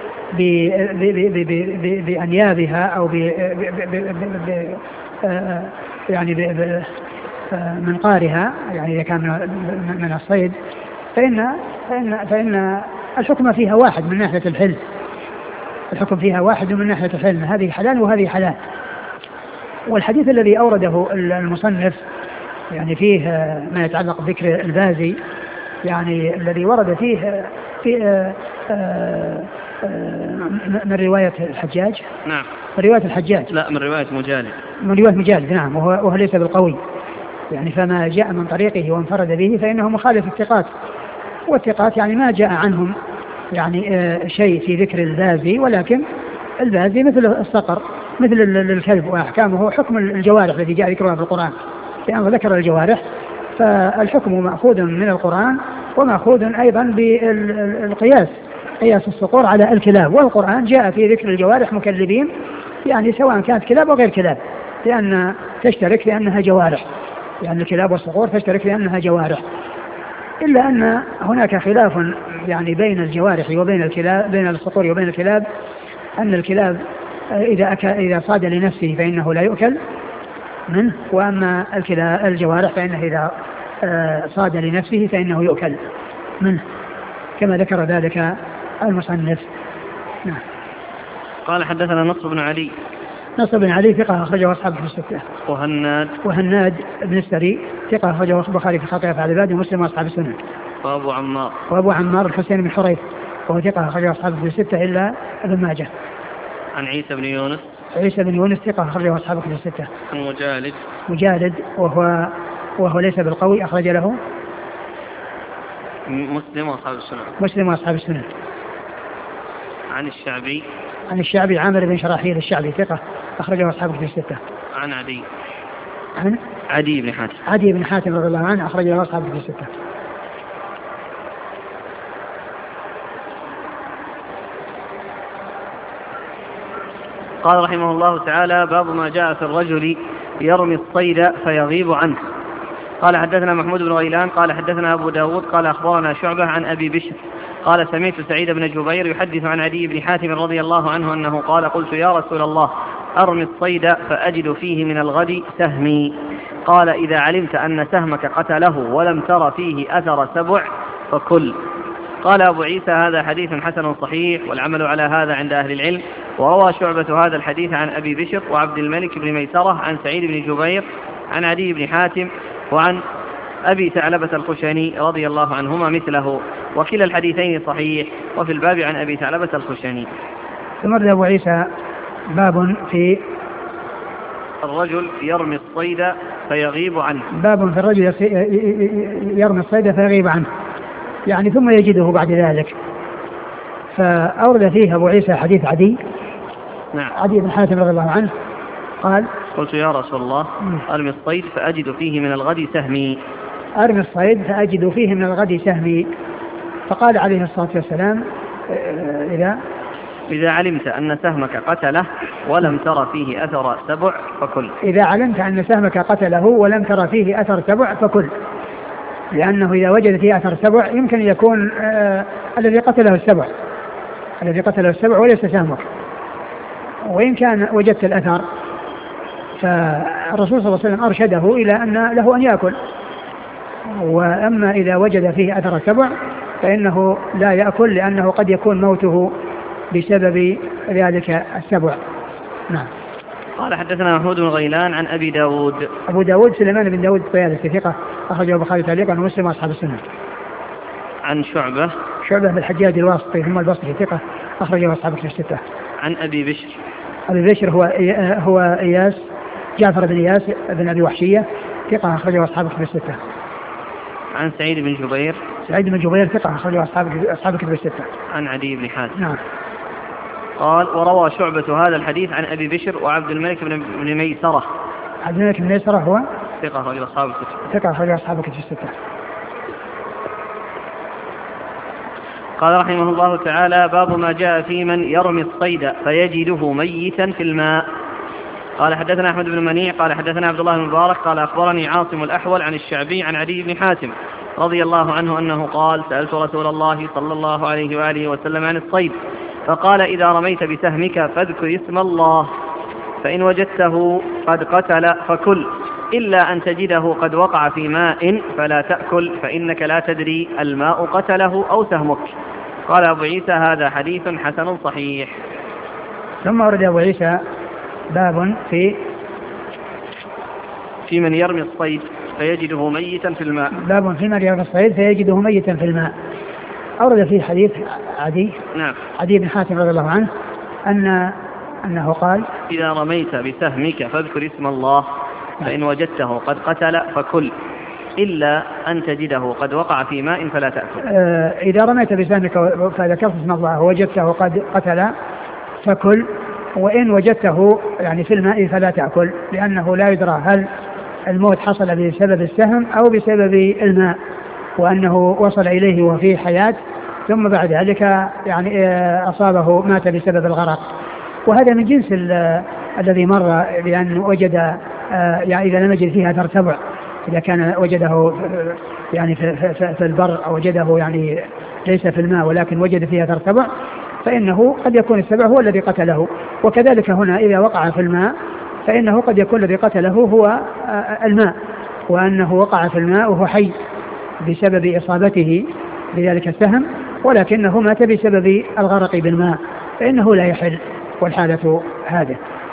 [SPEAKER 2] بأنيابها أو ب يعني بمنقارها، يعني إذا كان من الصيد فإن فإن فإن الحكم فيها واحد من ناحية الحل، الحكم فيها واحد من ناحية الحل، هذه حلال وهذه حلال. والحديث الذي أورده المصنف يعني فيه ما يتعلق بذكر البازي، يعني الذي ورد فيه في من رواية الحجاج.
[SPEAKER 1] نعم.
[SPEAKER 2] من رواية الحجاج.
[SPEAKER 1] لا، من رواية مجالد. من
[SPEAKER 2] رواية مجالد، نعم. وهو, وهو ليس بالقوي، يعني فما جاء من طريقه وانفرد به فإنه مخالف الثقات، والثقات يعني ما جاء عنهم يعني شيء في ذكر البازي، ولكن البازي مثل الصقر مثل الكلب، وأحكامه حكم الجوارح الذي جاء ذكرها في القرآن، لأنه ذكر الجوارح فالحكم مأخوذ من القرآن ومأخوذ أيضا بالقياس، قياس الصقور على الكلاب. والقرآن جاء في ذكر الجوارح مكلبين، يعني سواء كانت كلاب وغير كلاب، لأن تشترك لأنها جوارح، يعني الكلاب والصقور تشترك لأنها جوارح، إلا أن هناك خلاف يعني بين الجوارح وبين الكلاب، بين الصقور وبين الكلاب، أن الكلاب إذا أكل إذا صاد لنفسه فإنه لا يؤكل منه، وأما الكلاب الجوارح فإنه إذا صاد لنفسه فإنه يؤكل منه، كما ذكر ذلك المصنف. نعم.
[SPEAKER 1] قال حدثنا نصر بن علي.
[SPEAKER 2] نصر بن علي ثقة أخرجه أصحابه في الستة.
[SPEAKER 1] وهناد.
[SPEAKER 2] وهناد بن السري ثقة أخرجه البخاري في خلق أفعال العباد ومسلم وأصحاب السنن.
[SPEAKER 1] وأبو عمار.
[SPEAKER 2] وأبو عمار الحسين بن حريث وهو ثقة أخرجه أصحابه في الستة إلا ابن ماجه.
[SPEAKER 1] عن عيسى بن يونس.
[SPEAKER 2] عيسى بن يونس ثقة أخرجه أصحابه في الستة.
[SPEAKER 1] عن مجالد.
[SPEAKER 2] مجالد وهو وهو ليس بالقوي، أخرج له
[SPEAKER 1] مسلم وأصحاب السنن.
[SPEAKER 2] مسلم وأصحاب السنن.
[SPEAKER 1] عن الشعبي.
[SPEAKER 2] عن الشعبي عامر بن شراحيل الشعبي ثقة أخرجه أصحابه في الستة.
[SPEAKER 1] عن عدي.
[SPEAKER 2] عن
[SPEAKER 1] عدي بن حاتم.
[SPEAKER 2] عدي بن حاتم رضي الله عنه أخرجه أصحابه في الستة.
[SPEAKER 1] قال رحمه الله تعالى: باب ما جاء في الرجل يرمي الصيد فيغيب عنه. قال حدثنا محمود بن غيلان قال حدثنا أبو داود قال أخبرنا شعبة عن أبي بشر قال سمعت سعيد بن جبير يحدث عن عدي بن حاتم رضي الله عنه أنه قال: قلت يا رسول الله أرمي الصيد فأجد فيه من الغد سهمي. قال: إذا علمت أن سهمك قتله ولم تر فيه أثر سبع فكل. قال أبو عيسى: هذا حديث حسن صحيح، والعمل على هذا عند أهل العلم. وروى شعبة هذا الحديث عن أبي بشر وعبد الملك بن ميسرة عن سعيد بن جبير عن عدي بن حاتم وعن أبي ثعلبة الخشني رضي الله عنهما مثله، وكلا الحديثين صحيح. وفي الباب عن أبي ثعلبة الخشني.
[SPEAKER 2] ثم أبو عيسى باب في
[SPEAKER 1] الرجل يرمي الصيد فيغيب عنه.
[SPEAKER 2] باب في الرجل يرمي الصيد فيغيب عنه، يعني ثم يجده بعد ذلك. فأورد فيه أبو عيسى حديث عدي.
[SPEAKER 1] نعم.
[SPEAKER 2] عدي بن حاتم رضي الله عنه قال:
[SPEAKER 1] قلت يا رسول الله أرمي الصيد فأجد فيه من الغد سهمي.
[SPEAKER 2] أرمي الصيد فأجد فيه من الغد سهمي. فقال عليه الصلاة والسلام: إذا
[SPEAKER 1] إذا علمت أن سهمك قتله ولم تر فيه أثر سبع فكل.
[SPEAKER 2] إذا علمت أن سهمك قتله ولم تر فيه أثر سبع فكل، لأنه إذا وجد فيه أثر سبع يمكن يكون آه الذي قتله السبع الذي قتله السبع وليس سهمك. وإن كان وجدت الأثر فالرسول صلى الله عليه وسلم أرشده إلى أن له أن يأكل. وأما إذا وجد فيه أثر السبع فإنه لا يأكل، لأنه قد يكون موته بسبب ذلك السبع. نعم.
[SPEAKER 1] قال حدثنا محمود بن غيلان عن أبي داود.
[SPEAKER 2] أبو داود سليمان بن داود الطيالسي ثقة أخرجه البخاري تعليقا ومسلم وأصحاب السنة.
[SPEAKER 1] عن شعبة.
[SPEAKER 2] شعبة بن الحجاج الواسطي ثم البصري ثقة أخرجه أصحاب الستة.
[SPEAKER 1] عن أبي بشر.
[SPEAKER 2] أبي بشر هو هو إياس جعفر بن إياس بن أبي وحشية ثقة أخرجه أصحاب الستة.
[SPEAKER 1] عن سعيد بن جبير.
[SPEAKER 2] سعيد بن جبير ثقة أخرجه أصحاب أصحاب الكتب الستة.
[SPEAKER 1] عن عدي بن حاتم.
[SPEAKER 2] نعم.
[SPEAKER 1] قال وروى شعبة هذا الحديث عن أبي بشر وعبد الملك بن ميسرة.
[SPEAKER 2] عبد الملك بن ميسرة هو
[SPEAKER 1] ثقة أخرجه أصحاب الكتب.
[SPEAKER 2] ثقة أخرجه أصحاب الكتب الستة.
[SPEAKER 1] قال رحمه الله تعالى باب ما جاء في من يرمي الصيد فيجده ميتا في الماء. قال حدثنا أحمد بن منيع قال حدثنا عبد الله بن مبارك قال أخبرني عاصم الأحول عن الشعبي عن عدي بن حاتم رضي الله عنه أنه قال سألت رسول الله صلى الله عليه وآله وسلم عن الصيد فقال إذا رميت بسهمك فاذكر اسم الله فإن وجدته قد قتل فكل إلا أن تجده قد وقع في ماء فلا تأكل فإنك لا تدري الماء قتله أو سهمك. قال أبو عيسى هذا حديث حسن صحيح.
[SPEAKER 2] ثم ورد أبو عيسى باب في
[SPEAKER 1] في من يرمي الصيد فيجده ميتا في الماء.
[SPEAKER 2] باب في من يرمي الصيد فيجده ميتا في الماء. أورد فيه حديث عدي
[SPEAKER 1] نعم
[SPEAKER 2] عدي بن حاتم رضي الله عنه أن أنه قال
[SPEAKER 1] إذا رميت بسهمك فاذكر اسم الله فإن وجدته قد قتل فكل إلا أن تجده قد وقع في ماء فلا تأكل.
[SPEAKER 2] آه إذا رميت بسهمك فذكرت اسم الله ووجدته قد قتل فكل وإن وجدته يعني في الماء فلا تأكل لأنه لا يدرى هل الموت حصل بسبب السهم أو بسبب الماء وأنه وصل إليه وفيه حياة ثم بعد ذلك يعني أصابه مات بسبب الغرق. وهذا من جنس الذي مر لأن وجد يعني إذا لم يجد فيها ترتبع إذا كان وجده يعني في, في, في البر أو وجده يعني ليس في الماء ولكن وجد فيها ترتبع فإنه قد يكون السبع هو الذي قتله. وكذلك هنا إذا وقع في الماء فإنه قد يكون الذي قتله هو الماء وأنه وقع في الماء وهو حي بسبب إصابته بذلك السهم ولكنه مات بسبب الغرق بالماء فإنه لا يحل والحالة هذه.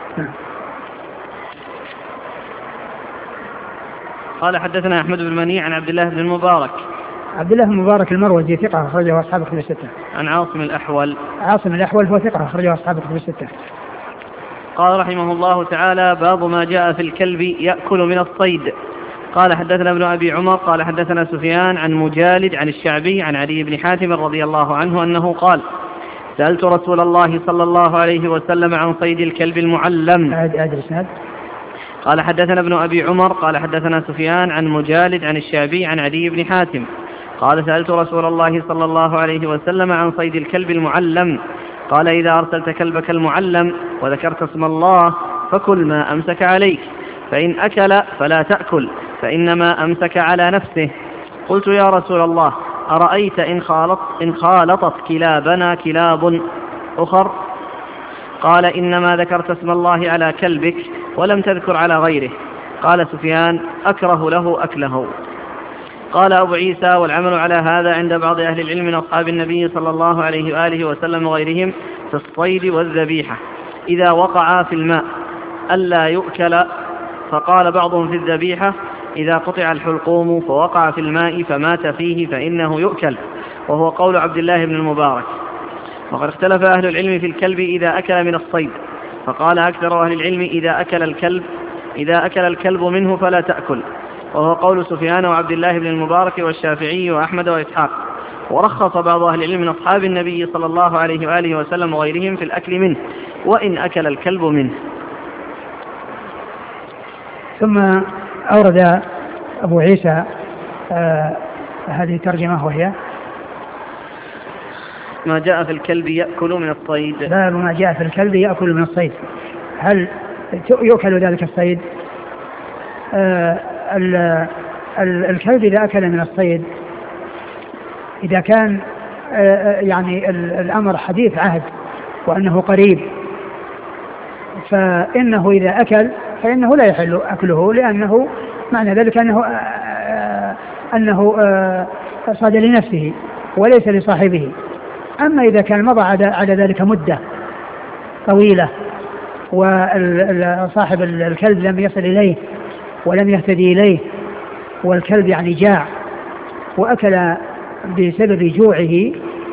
[SPEAKER 1] قال حدثنا أحمد بن منيع عن عبد الله بن المبارك.
[SPEAKER 2] عبد الله بن المبارك المروزي ثقة أخرجه أصحاب الكتب الستة.
[SPEAKER 1] عن عاصم الأحول.
[SPEAKER 2] عاصم الأحول هو ثقة أخرجه أصحاب الكتب الستة.
[SPEAKER 1] قال رحمه الله تعالى باب ما جاء في الكلب يأكل من الصيد. قال حدثنا ابن أبي عمر قال حدثنا سفيان عن مجالد عن الشعبي عن عدي بن حاتم رضي الله عنه أنه قال سألت رسول الله صلى الله عليه وسلم عن صيد الكلب المعلم.
[SPEAKER 2] أدرسنا.
[SPEAKER 1] قال حدثنا ابن أبي عمر قال حدثنا سفيان عن مجالد عن الشعبي عن عدي بن حاتم قال سألت رسول الله صلى الله عليه وسلم عن صيد الكلب المعلم قال إذا أرسلت كلبك المعلم وذكرت اسم الله فكل ما أمسك عليك فإن أكل فلا تأكل فإنما أمسك على نفسه. قلت يا رسول الله أرأيت إن, خالط إن خالطت كلابنا كلاب أخر؟ قال إنما ذكرت اسم الله على كلبك ولم تذكر على غيره. قال سفيان أكره له أكله. قال أبو عيسى والعمل على هذا عند بعض أهل العلم من أصحاب النبي صلى الله عليه وآله وسلم وغيرهم في الصيد والذبيحة إذا وقعا في الماء ألا يؤكل. فقال بعضهم في الذبيحة إذا قطع الحلقوم فوقع في الماء فمات فيه فإنه يؤكل وهو قول عبد الله بن المبارك. وقد اختلف أهل العلم في الكلب إذا أكل من الصيد فقال أكثر أهل العلم إذا أكل الكلب إذا أكل الكلب منه فلا تأكل وهو قول سفيان وعبد الله بن المبارك والشافعي وأحمد وإسحاق. ورخص بعض أهل العلم من أصحاب النبي صلى الله عليه وآله وسلم وغيرهم في الأكل منه وإن أكل الكلب منه.
[SPEAKER 2] ثم أورد أبو عيسى آه هذه ترجمة وهي
[SPEAKER 1] ما جاء في الكلب يأكل من الصيد.
[SPEAKER 2] باب ما جاء في الكلب يأكل من الصيد. هل يؤكل ذلك الصيد؟ آه ال ال الكلب إذا أكل من الصيد إذا كان آه يعني الأمر حديث عهد وأنه قريب فإنه إذا أكل فإنه لا يحل أكله لأنه معنى ذلك أنه آه أنه آه صاد لنفسه وليس لصاحبه. أما إذا كان مضى على ذلك مدة طويلة وصاحب الكلب لم يصل إليه ولم يهتدي إليه والكلب يعني جاع وأكل بسبب جوعه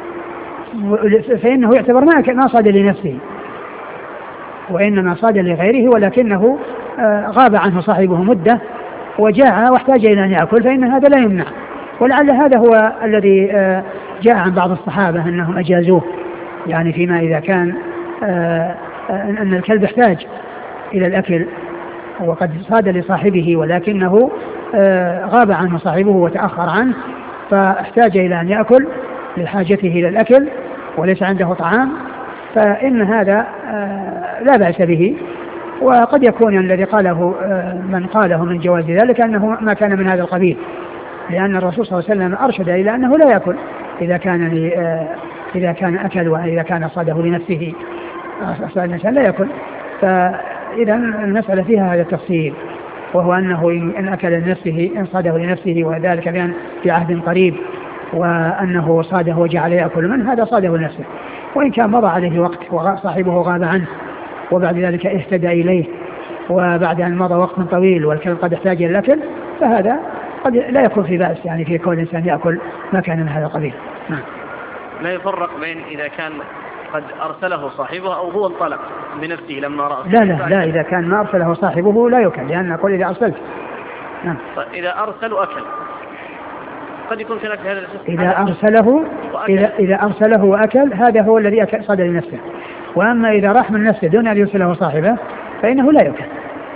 [SPEAKER 2] فإنه يعتبر ما صاد لنفسه وإنما صاد لغيره ولكنه غاب عنه صاحبه مدة وجاع واحتاج إلى أن يأكل فإن هذا لا يمنع ولعل هذا هو الذي جاء عن بعض الصحابة أنهم أجازوه، يعني فيما إذا كان أن الكلب يحتاج إلى الأكل وقد صاد لصاحبه ولكنه غاب عنه صاحبه وتأخر عنه فاحتاج إلى أن يأكل لحاجته إلى الأكل وليس عنده طعام، فإن هذا لا بأس به. وقد يكون الذي قاله من قاله من جواز ذلك أنه ما كان من هذا القبيل، لأن الرسول صلى الله عليه وسلم أرشد إلى أنه لا يأكل إذا كان إذا كان أكل وإذا كان صاده لنفسه الإنسان لا يأكل. فإذا المسألة فيها هذا التفصيل، وهو أنه إن أكل لنفسه إن صاده لنفسه وذلك بأن في عهد قريب وأنه صاده وجعل يأكل منه هذا صاده لنفسه، وإن كان مضى عليه وقت وصاحبه غاب عنه وبعد ذلك اهتدى إليه وبعد أن مضى وقت طويل والكلب قد احتاج إلى الأكل فهذا قد لا يكون في بأس يعني في كون الإنسان يأكل ما كان من هذا القبيل.
[SPEAKER 1] لا يفرق بين إذا كان قد أرسله صاحبه أو هو انطلق بنفسه لما رأى.
[SPEAKER 2] لا لا لا إذا كان ما أرسله صاحبه لا يأكل، لأن أقول إذا أرسلت. نعم.
[SPEAKER 1] إذا أرسلوا أكل قد يكون في هذا
[SPEAKER 2] إذا أرسله إذا, إذا أرسله وأكل هذا هو الذي أكل صاد لنفسه، وأما إذا راح من نفسه دون أن يرسله صاحبه فإنه لا يأكل.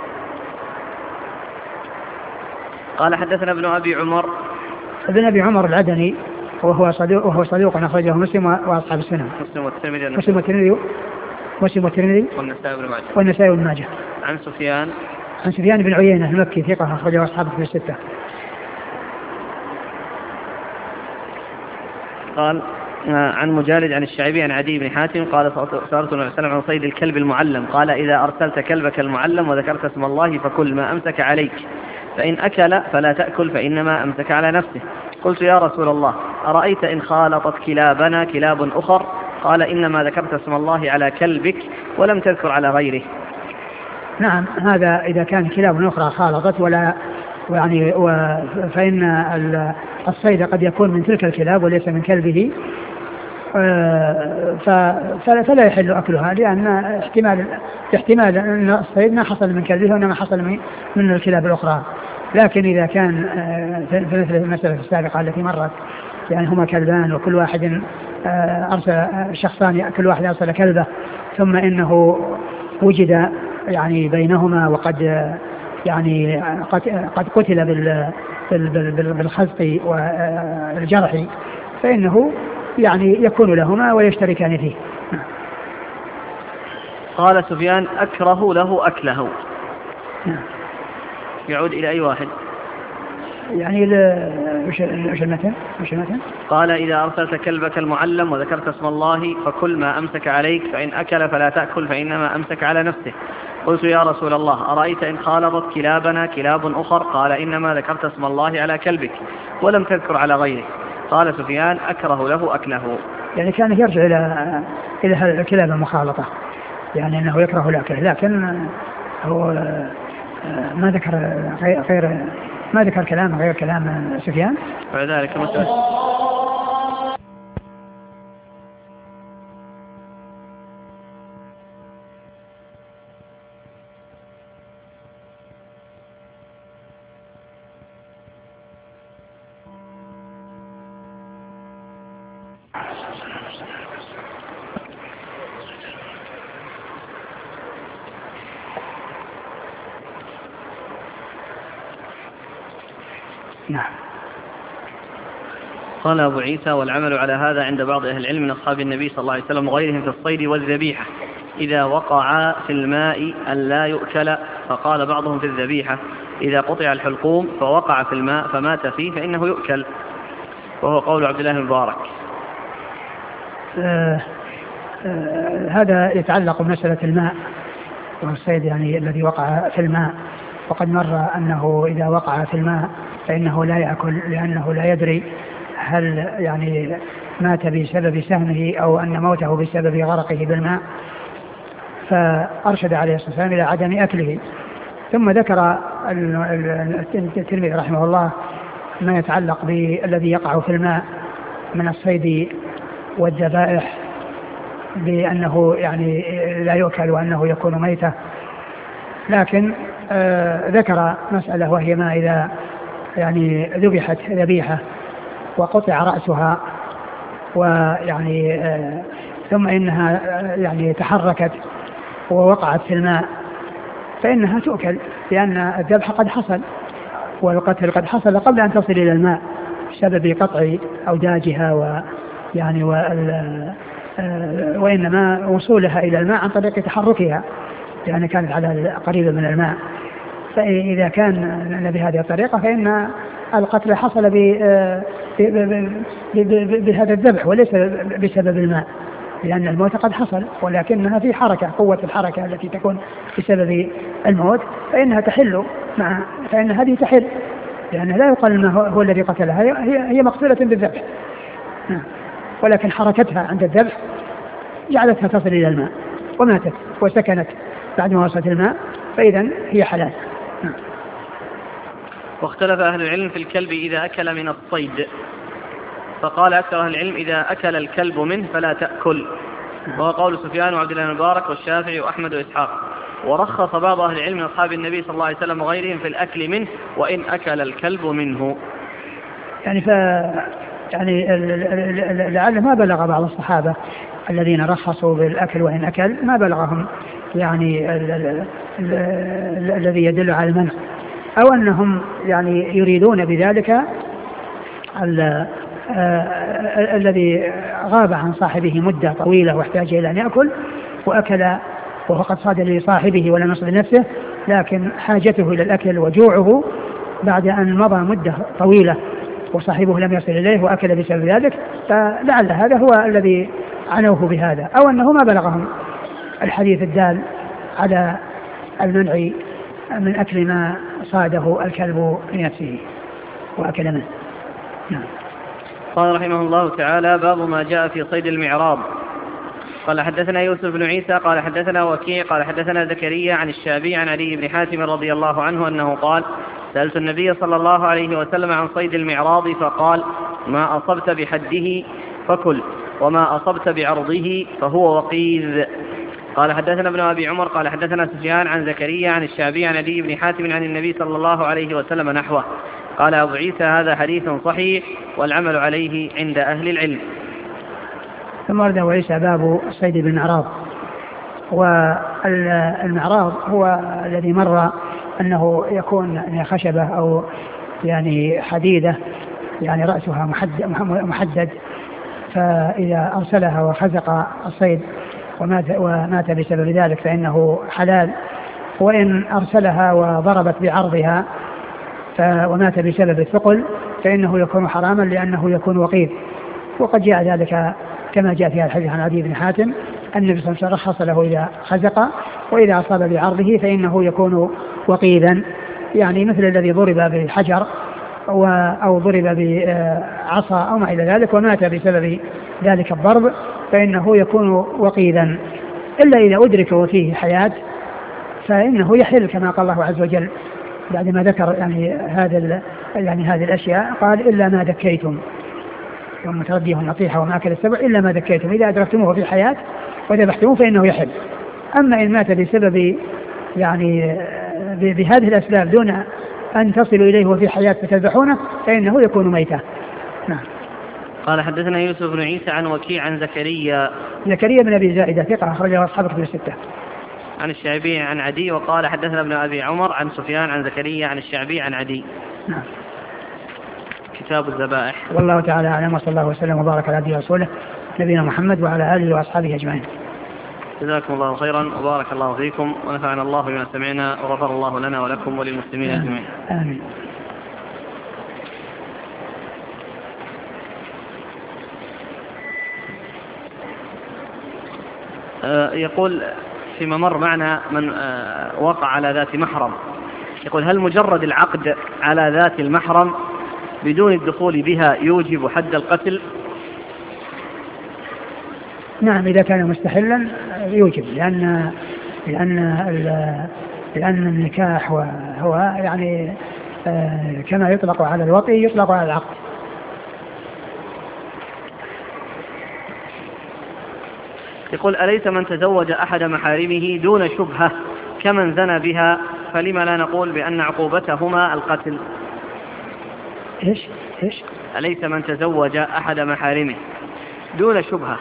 [SPEAKER 1] قال حدثنا ابن أبي عمر
[SPEAKER 2] ابن أبي عمر العدني وهو صدوق وهو صدوق أخرجه مسلم وأصحاب السنن.
[SPEAKER 1] مسلم والترمذي
[SPEAKER 2] مسلم والترمذي مسلم والترمذي
[SPEAKER 1] والنسائي بن ماجه
[SPEAKER 2] والنسائي بن ماجه.
[SPEAKER 1] عن سفيان
[SPEAKER 2] عن سفيان بن عيينة المكي ثقة أخرجه أصحابه في الستة.
[SPEAKER 1] قال عن مجالد عن الشعبي عن عدي بن حاتم قال سألت النبي صلى الله عليه وسلم عن صيد الكلب المعلم قال إذا أرسلت كلبك المعلم وذكرت اسم الله فكل ما أمسك عليك، فإن أكل فلا تأكل فإنما أمسك على نفسه. قلت يا رسول الله أرأيت إن خالطت كلابنا كلاب أخر؟ قال إنما ذكرت اسم الله على كلبك ولم تذكر على غيره.
[SPEAKER 2] نعم، هذا إذا كان كلاب أخرى خالطت ولا يعني فإن الصيد قد يكون من تلك الكلاب وليس من كلبه فلا يحل أكلها، لأن احتمال احتمال أن الصيد ما حصل من كلبه وإنما حصل من الكلاب الأخرى. لكن إذا كان في مثل المسألة السابقة التي مرت يعني هما كلبان وكل واحد أرسل شخصان كل واحد أرسل كلبه ثم إنه وجد يعني بينهما وقد يعني قد قتل بالخزق والجرح فإنه يعني يكون لهما ويشتركان فيه.
[SPEAKER 1] قال سفيان أكره له أكله. يعود إلى أي واحد؟
[SPEAKER 2] يعني وش المتن؟ وش المتن؟
[SPEAKER 1] قال إذا أرسلت كلبك المعلم وذكرت اسم الله فكل ما أمسك عليك، فإن أكل فلا تأكل فإنما أمسك على نفسه. قلت يا رسول الله أرأيت إن خالطت كلابنا كلاب أخر؟ قال إنما ذكرت اسم الله على كلبك ولم تذكر على غيره. قال سفيان أكره له أكله.
[SPEAKER 2] يعني كان يرجع إلى إلى الكلاب المخالطة، يعني أنه يكره الأكل، لكن هو ما ذكر غير ما ذكر كلام غير كلام سفيان.
[SPEAKER 1] فذلك مسألة
[SPEAKER 2] نعم.
[SPEAKER 1] قال أبو عيسى والعمل على هذا عند بعض أهل العلم من أصحاب النبي صلى الله عليه وسلم وغيرهم في الصيد والذبيحة إذا وقع في الماء أن لا يؤكل، فقال بعضهم في الذبيحة إذا قطع الحلقوم فوقع في الماء فمات فيه فإنه يؤكل، وهو قول عبد الله المبارك.
[SPEAKER 2] آه آه هذا يتعلق بمسألة الماء والصيد يعني الذي وقع في الماء، وقد مر أنه إذا وقع في الماء فإنه لا يأكل لأنه لا يدري هل يعني مات بسبب سهمه أو أن موته بسبب غرقه بالماء، فأرشد عليه الصلاة والسلام إلى عدم أكله. ثم ذكر الترمذي رحمه الله ما يتعلق بالذي يقع في الماء من الصيد والذبائح بأنه يعني لا يؤكل وأنه يكون ميتة، لكن آه ذكر مسألة وهي ما إذا يعني ذبحت ذبيحة وقطع رأسها ويعني آه ثم إنها آه يعني تحركت ووقعت في الماء فإنها تؤكل، لأن الذبح قد حصل والقتل قد حصل قبل أن تصل إلى الماء بسبب قطع أوداجها ويعني وإنما وصولها إلى الماء عن طريق تحركها لأن كانت على قريبة من الماء. فإذا كان بهذه الطريقة فإن القتل حصل بهذا الذبح وليس بسبب الماء، لأن الموت قد حصل ولكنها في حركة، قوة الحركة التي تكون بسبب الموت فإنها تحل مع فإن هذه تحل، لأنه لا يقال أنه هو الذي قتلها، هي هي مقتولة بالذبح، ولكن حركتها عند الذبح جعلتها تصل إلى الماء وماتت وسكنت بعد ما وصلت الماء، فإذا هي حلال.
[SPEAKER 1] واختلف أهل العلم في الكلب إذا أكل من الصيد، فقال أكثر أهل العلم إذا أكل الكلب منه فلا تأكل، وهو قول سفيان وعبد الله المبارك والشافعي وأحمد وإسحاق. ورخص بعض أهل العلم من أصحاب النبي صلى الله عليه وسلم وغيرهم في الأكل منه وإن أكل الكلب منه.
[SPEAKER 2] يعني ف يعني لعل ما بلغ بعض الصحابة الذين رخصوا بالأكل وإن أكل ما بلغهم يعني الذي يدل على المنع، أو أنهم يعني يريدون بذلك الذي غاب عن صاحبه مدة طويلة واحتاج إلى أن يأكل وأكل وهو قد صاد لصاحبه ولم يصد لنفسه، لكن حاجته إلى الأكل وجوعه بعد أن مضى مدة طويلة وصاحبه لم يصل إليه وأكل بسبب ذلك، فلعل هذا هو الذي عنوه بهذا، أو أنه ما بلغهم الحديث الدال على المنع من أكل ما صاده الكلب لنفسه وأكل منه. نعم.
[SPEAKER 1] قال رحمه الله تعالى: باب ما جاء في صيد المعراض. قال حدثنا يوسف بن عيسى قال حدثنا وكيع قال حدثنا زكريا عن الشعبي عن علي بن حاتم رضي الله عنه أنه قال: سألت النبي صلى الله عليه وسلم عن صيد المعراض فقال: ما أصبت بحده فكل وما أصبت بعرضه فهو وقيذ. قال حدثنا ابن أبي عمر قال حدثنا سفيان عن زكريا عن الشعبي عن علي بن حاتم عن النبي صلى الله عليه وسلم نحوه. قال أبو عيسى: هذا حديث صحيح والعمل عليه عند أهل العلم.
[SPEAKER 2] ثم ورد أبو عيسى باب الصيد بالمعراض. والمعراض هو الذي مر أنه يكون خشبة أو يعني حديدة يعني رأسها محدد، فإذا أرسلها وخزق الصيد ومات, ومات بسبب ذلك فإنه حلال، وإن أرسلها وضربت بعرضها ومات بسبب الثقل فإنه يكون حراما لأنه يكون وقيد. وقد جاء ذلك كما جاء في الحديث عن علي بن حاتم أن النبي صلى الله عليه وسلم رخص له إذا خزق، وإذا أصاب بعرضه فإنه يكون وقيدا، يعني مثل الذي ضرب بحجر أو ضرب بعصا أو ما إلى ذلك ومات بسبب ذلك الضرب فإنه يكون وقيدا، إلا إذا أدرك وفيه حياة فإنه يحل كما قال الله عز وجل بعد ما ذكر يعني هذا يعني هذه الأشياء، قال: إلا ما ذكيتم يوم ترديه النطيحة وما أكل السبع إلا ما ذكيتم، إذا أدركتموه في حياة وذبحتموه فإنه يحل. أما إن مات بسبب يعني بهذه الأسباب دون أن تصلوا إليه وفي حياة فتذبحونه فإنه يكون ميتا. نعم.
[SPEAKER 1] قال حدثنا يوسف بن عيسى عن وكيع عن زكريا
[SPEAKER 2] زكريا بن أبي زائدة ثقة أخرجه أصحاب كتب الستة.
[SPEAKER 1] عن الشعبي عن عدي. وقال حدثنا ابن أبي عمر عن سفيان عن زكريا عن الشعبي عن عدي.
[SPEAKER 2] نعم.
[SPEAKER 1] كتاب الذبائح.
[SPEAKER 2] والله تعالى أعلم، وصلى الله وسلم وبارك على عبده ورسوله نبينا محمد وعلى آله وأصحابه أجمعين.
[SPEAKER 1] جزاكم الله خيرا وبارك الله فيكم ونفعنا الله بما سمعنا وغفر الله لنا ولكم وللمسلمين أجمعين.
[SPEAKER 2] آمين.
[SPEAKER 1] يقول فيما مر معنا من وقع على ذات محرم، يقول: هل مجرد العقد على ذات المحرم بدون الدخول بها يوجب حد القتل؟
[SPEAKER 2] نعم، إذا كان مستحلا يوجب، لأن لأن لأن النكاح هو يعني كما يطلق على الوطي يطلق على العقد.
[SPEAKER 1] يقول: أليس من تزوج أحد محارمه دون شبهة كمن زنى بها، فلما لا نقول بأن عقوبتهما القتل؟
[SPEAKER 2] إيش إيش
[SPEAKER 1] أليس من تزوج أحد محارمه دون شبهة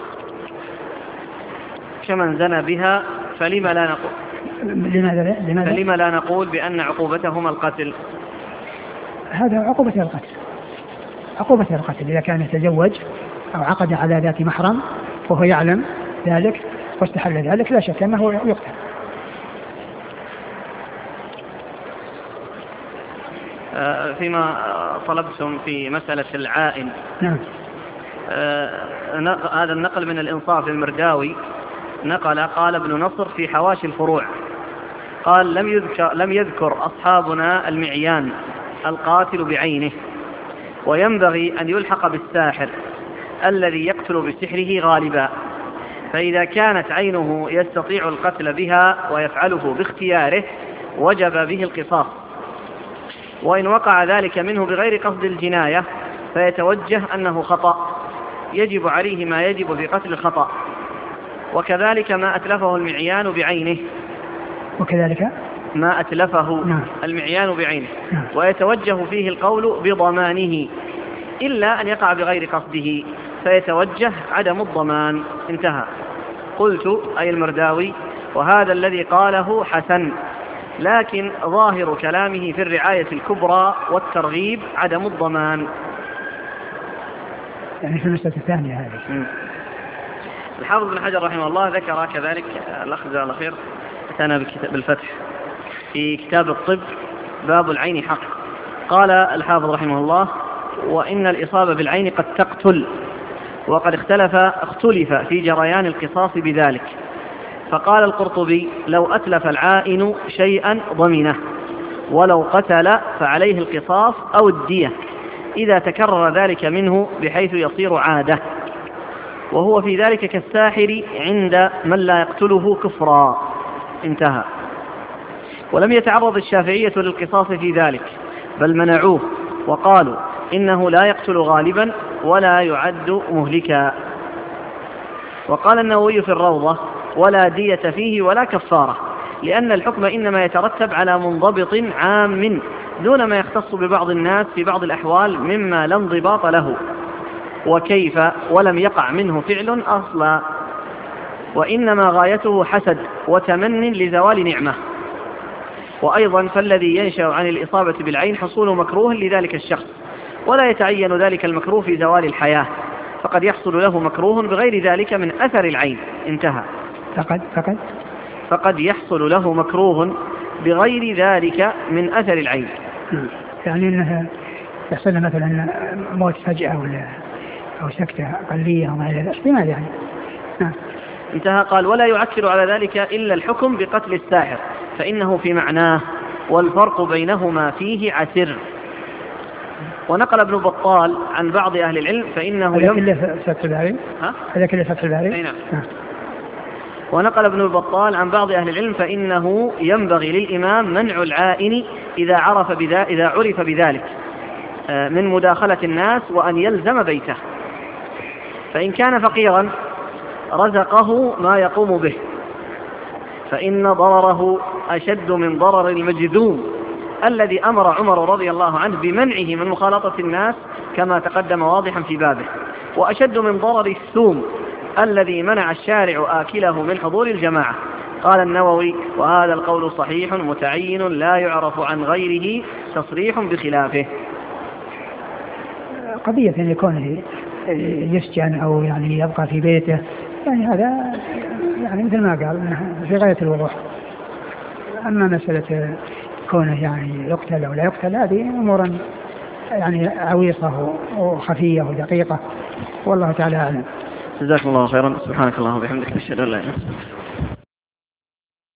[SPEAKER 1] كمن زنى بها فلما لا نقول
[SPEAKER 2] لماذا لماذا
[SPEAKER 1] فلما لا نقول بأن عقوبتهما القتل؟
[SPEAKER 2] هذا عقوبة القتل، عقوبة القتل إذا كان يتزوج أو عقد على ذات محرم وهو يعلم ذلك واستحل ذلك لا شك أنه يقتل.
[SPEAKER 1] فيما طلبتم في مسألة العائن،
[SPEAKER 2] نعم.
[SPEAKER 1] هذا النقل من الإنصاف المرداوي نقل قال ابن نصر في حواشي الفروع قال لم يذكر, لم يذكر أصحابنا المعيان القاتل بعينه، وينبغي أن يلحق بالساحر الذي يقتل بسحره غالبا، فإذا كانت عينه يستطيع القتل بها ويفعله باختياره وجب به القصاص، وإن وقع ذلك منه بغير قصد الجناية فيتوجه أنه خطأ يجب عليه ما يجب في قتل الخطأ، وكذلك ما أتلفه المعيان بعينه
[SPEAKER 2] وكذلك
[SPEAKER 1] ما أتلفه
[SPEAKER 2] نعم.
[SPEAKER 1] المعيان بعينه
[SPEAKER 2] نعم.
[SPEAKER 1] ويتوجه فيه القول بضمانه إلا أن يقع بغير قصده فيتوجه عدم الضمان. انتهى. قلت أي المرداوي وهذا الذي قاله حسن، لكن ظاهر كلامه في الرعاية الكبرى والترغيب عدم الضمان.
[SPEAKER 2] يعني في المسألة الثانية هذه.
[SPEAKER 1] الحافظ بن حجر رحمه الله ذكر كذلك الأخ جزاه الله خير أتانا بالفتح في كتاب الطب باب العين حق. قال الحافظ رحمه الله وإن الإصابة بالعين قد تقتل، وقد اختلف اختلف في جريان القصاص بذلك، فقال القرطبي لو أتلف العائن شيئا ضمنه، ولو قتل فعليه القصاص أو الدية إذا تكرر ذلك منه بحيث يصير عادة، وهو في ذلك كالساحر عند من لا يقتله كفرا. انتهى. ولم يتعرض الشافعية للقصاص في ذلك بل منعوه وقالوا إنه لا يقتل غالبا ولا يعد مهلكا. وقال النووي في الروضة ولا دية فيه ولا كفارة، لأن الحكم إنما يترتب على منضبط عام دون ما يختص ببعض الناس في بعض الأحوال مما لا انضباط له، وكيف ولم يقع منه فعل أصلا، وإنما غايته حسد وتمن لزوال نعمة. وأيضا فالذي ينشأ عن الإصابة بالعين حصول مكروه لذلك الشخص، ولا يتعين ذلك المكروه في زوال الحياة، فقد يحصل له مكروه بغير ذلك من أثر العين. انتهى.
[SPEAKER 2] فقد فقد
[SPEAKER 1] فقد يحصل له مكروه بغير ذلك من أثر العين،
[SPEAKER 2] يعني أنها يحصل مثلا موت فجأة ولا أو سكتة قلبية وما إلى ذلك بماذا يعني. نعم.
[SPEAKER 1] انتهى. قال ولا يعكر على ذلك إلا الحكم بقتل الساحر فإنه في معناه، والفرق بينهما فيه عسر. ونقل ابن بطال عن بعض أهل العلم فإنه
[SPEAKER 2] هذا كله فتح الباري. هذا كله فتح الباري.
[SPEAKER 1] نعم. ونقل ابن البطال عن بعض أهل العلم فإنه ينبغي للإمام منع العائن إذا عرف بذا إذا عرف بذلك من مداخلة الناس، وأن يلزم بيته، فإن كان فقيرا رزقه ما يقوم به، فإن ضرره أشد من ضرر المجذوم الذي أمر عمر رضي الله عنه بمنعه من مخالطة الناس كما تقدم واضحا في بابه، وأشد من ضرر الثوم الذي منع الشارع آكله من حضور الجماعة. قال النووي وهذا القول صحيح متعين لا يعرف عن غيره تصريح بخلافه.
[SPEAKER 2] قضية أن يكون يسجن أو يعني يبقى في بيته، يعني هذا يعني مثل ما قال في غاية الوضوح. أما مسألة كونه يعني يقتل أو لا يقتل هذه أمور يعني عويصة وخفية ودقيقة، والله تعالى أعلم.
[SPEAKER 1] جزاكم الله خيرا. سبحانك اللهم وبحمدك، نشهد أن لا إله إلا أنت.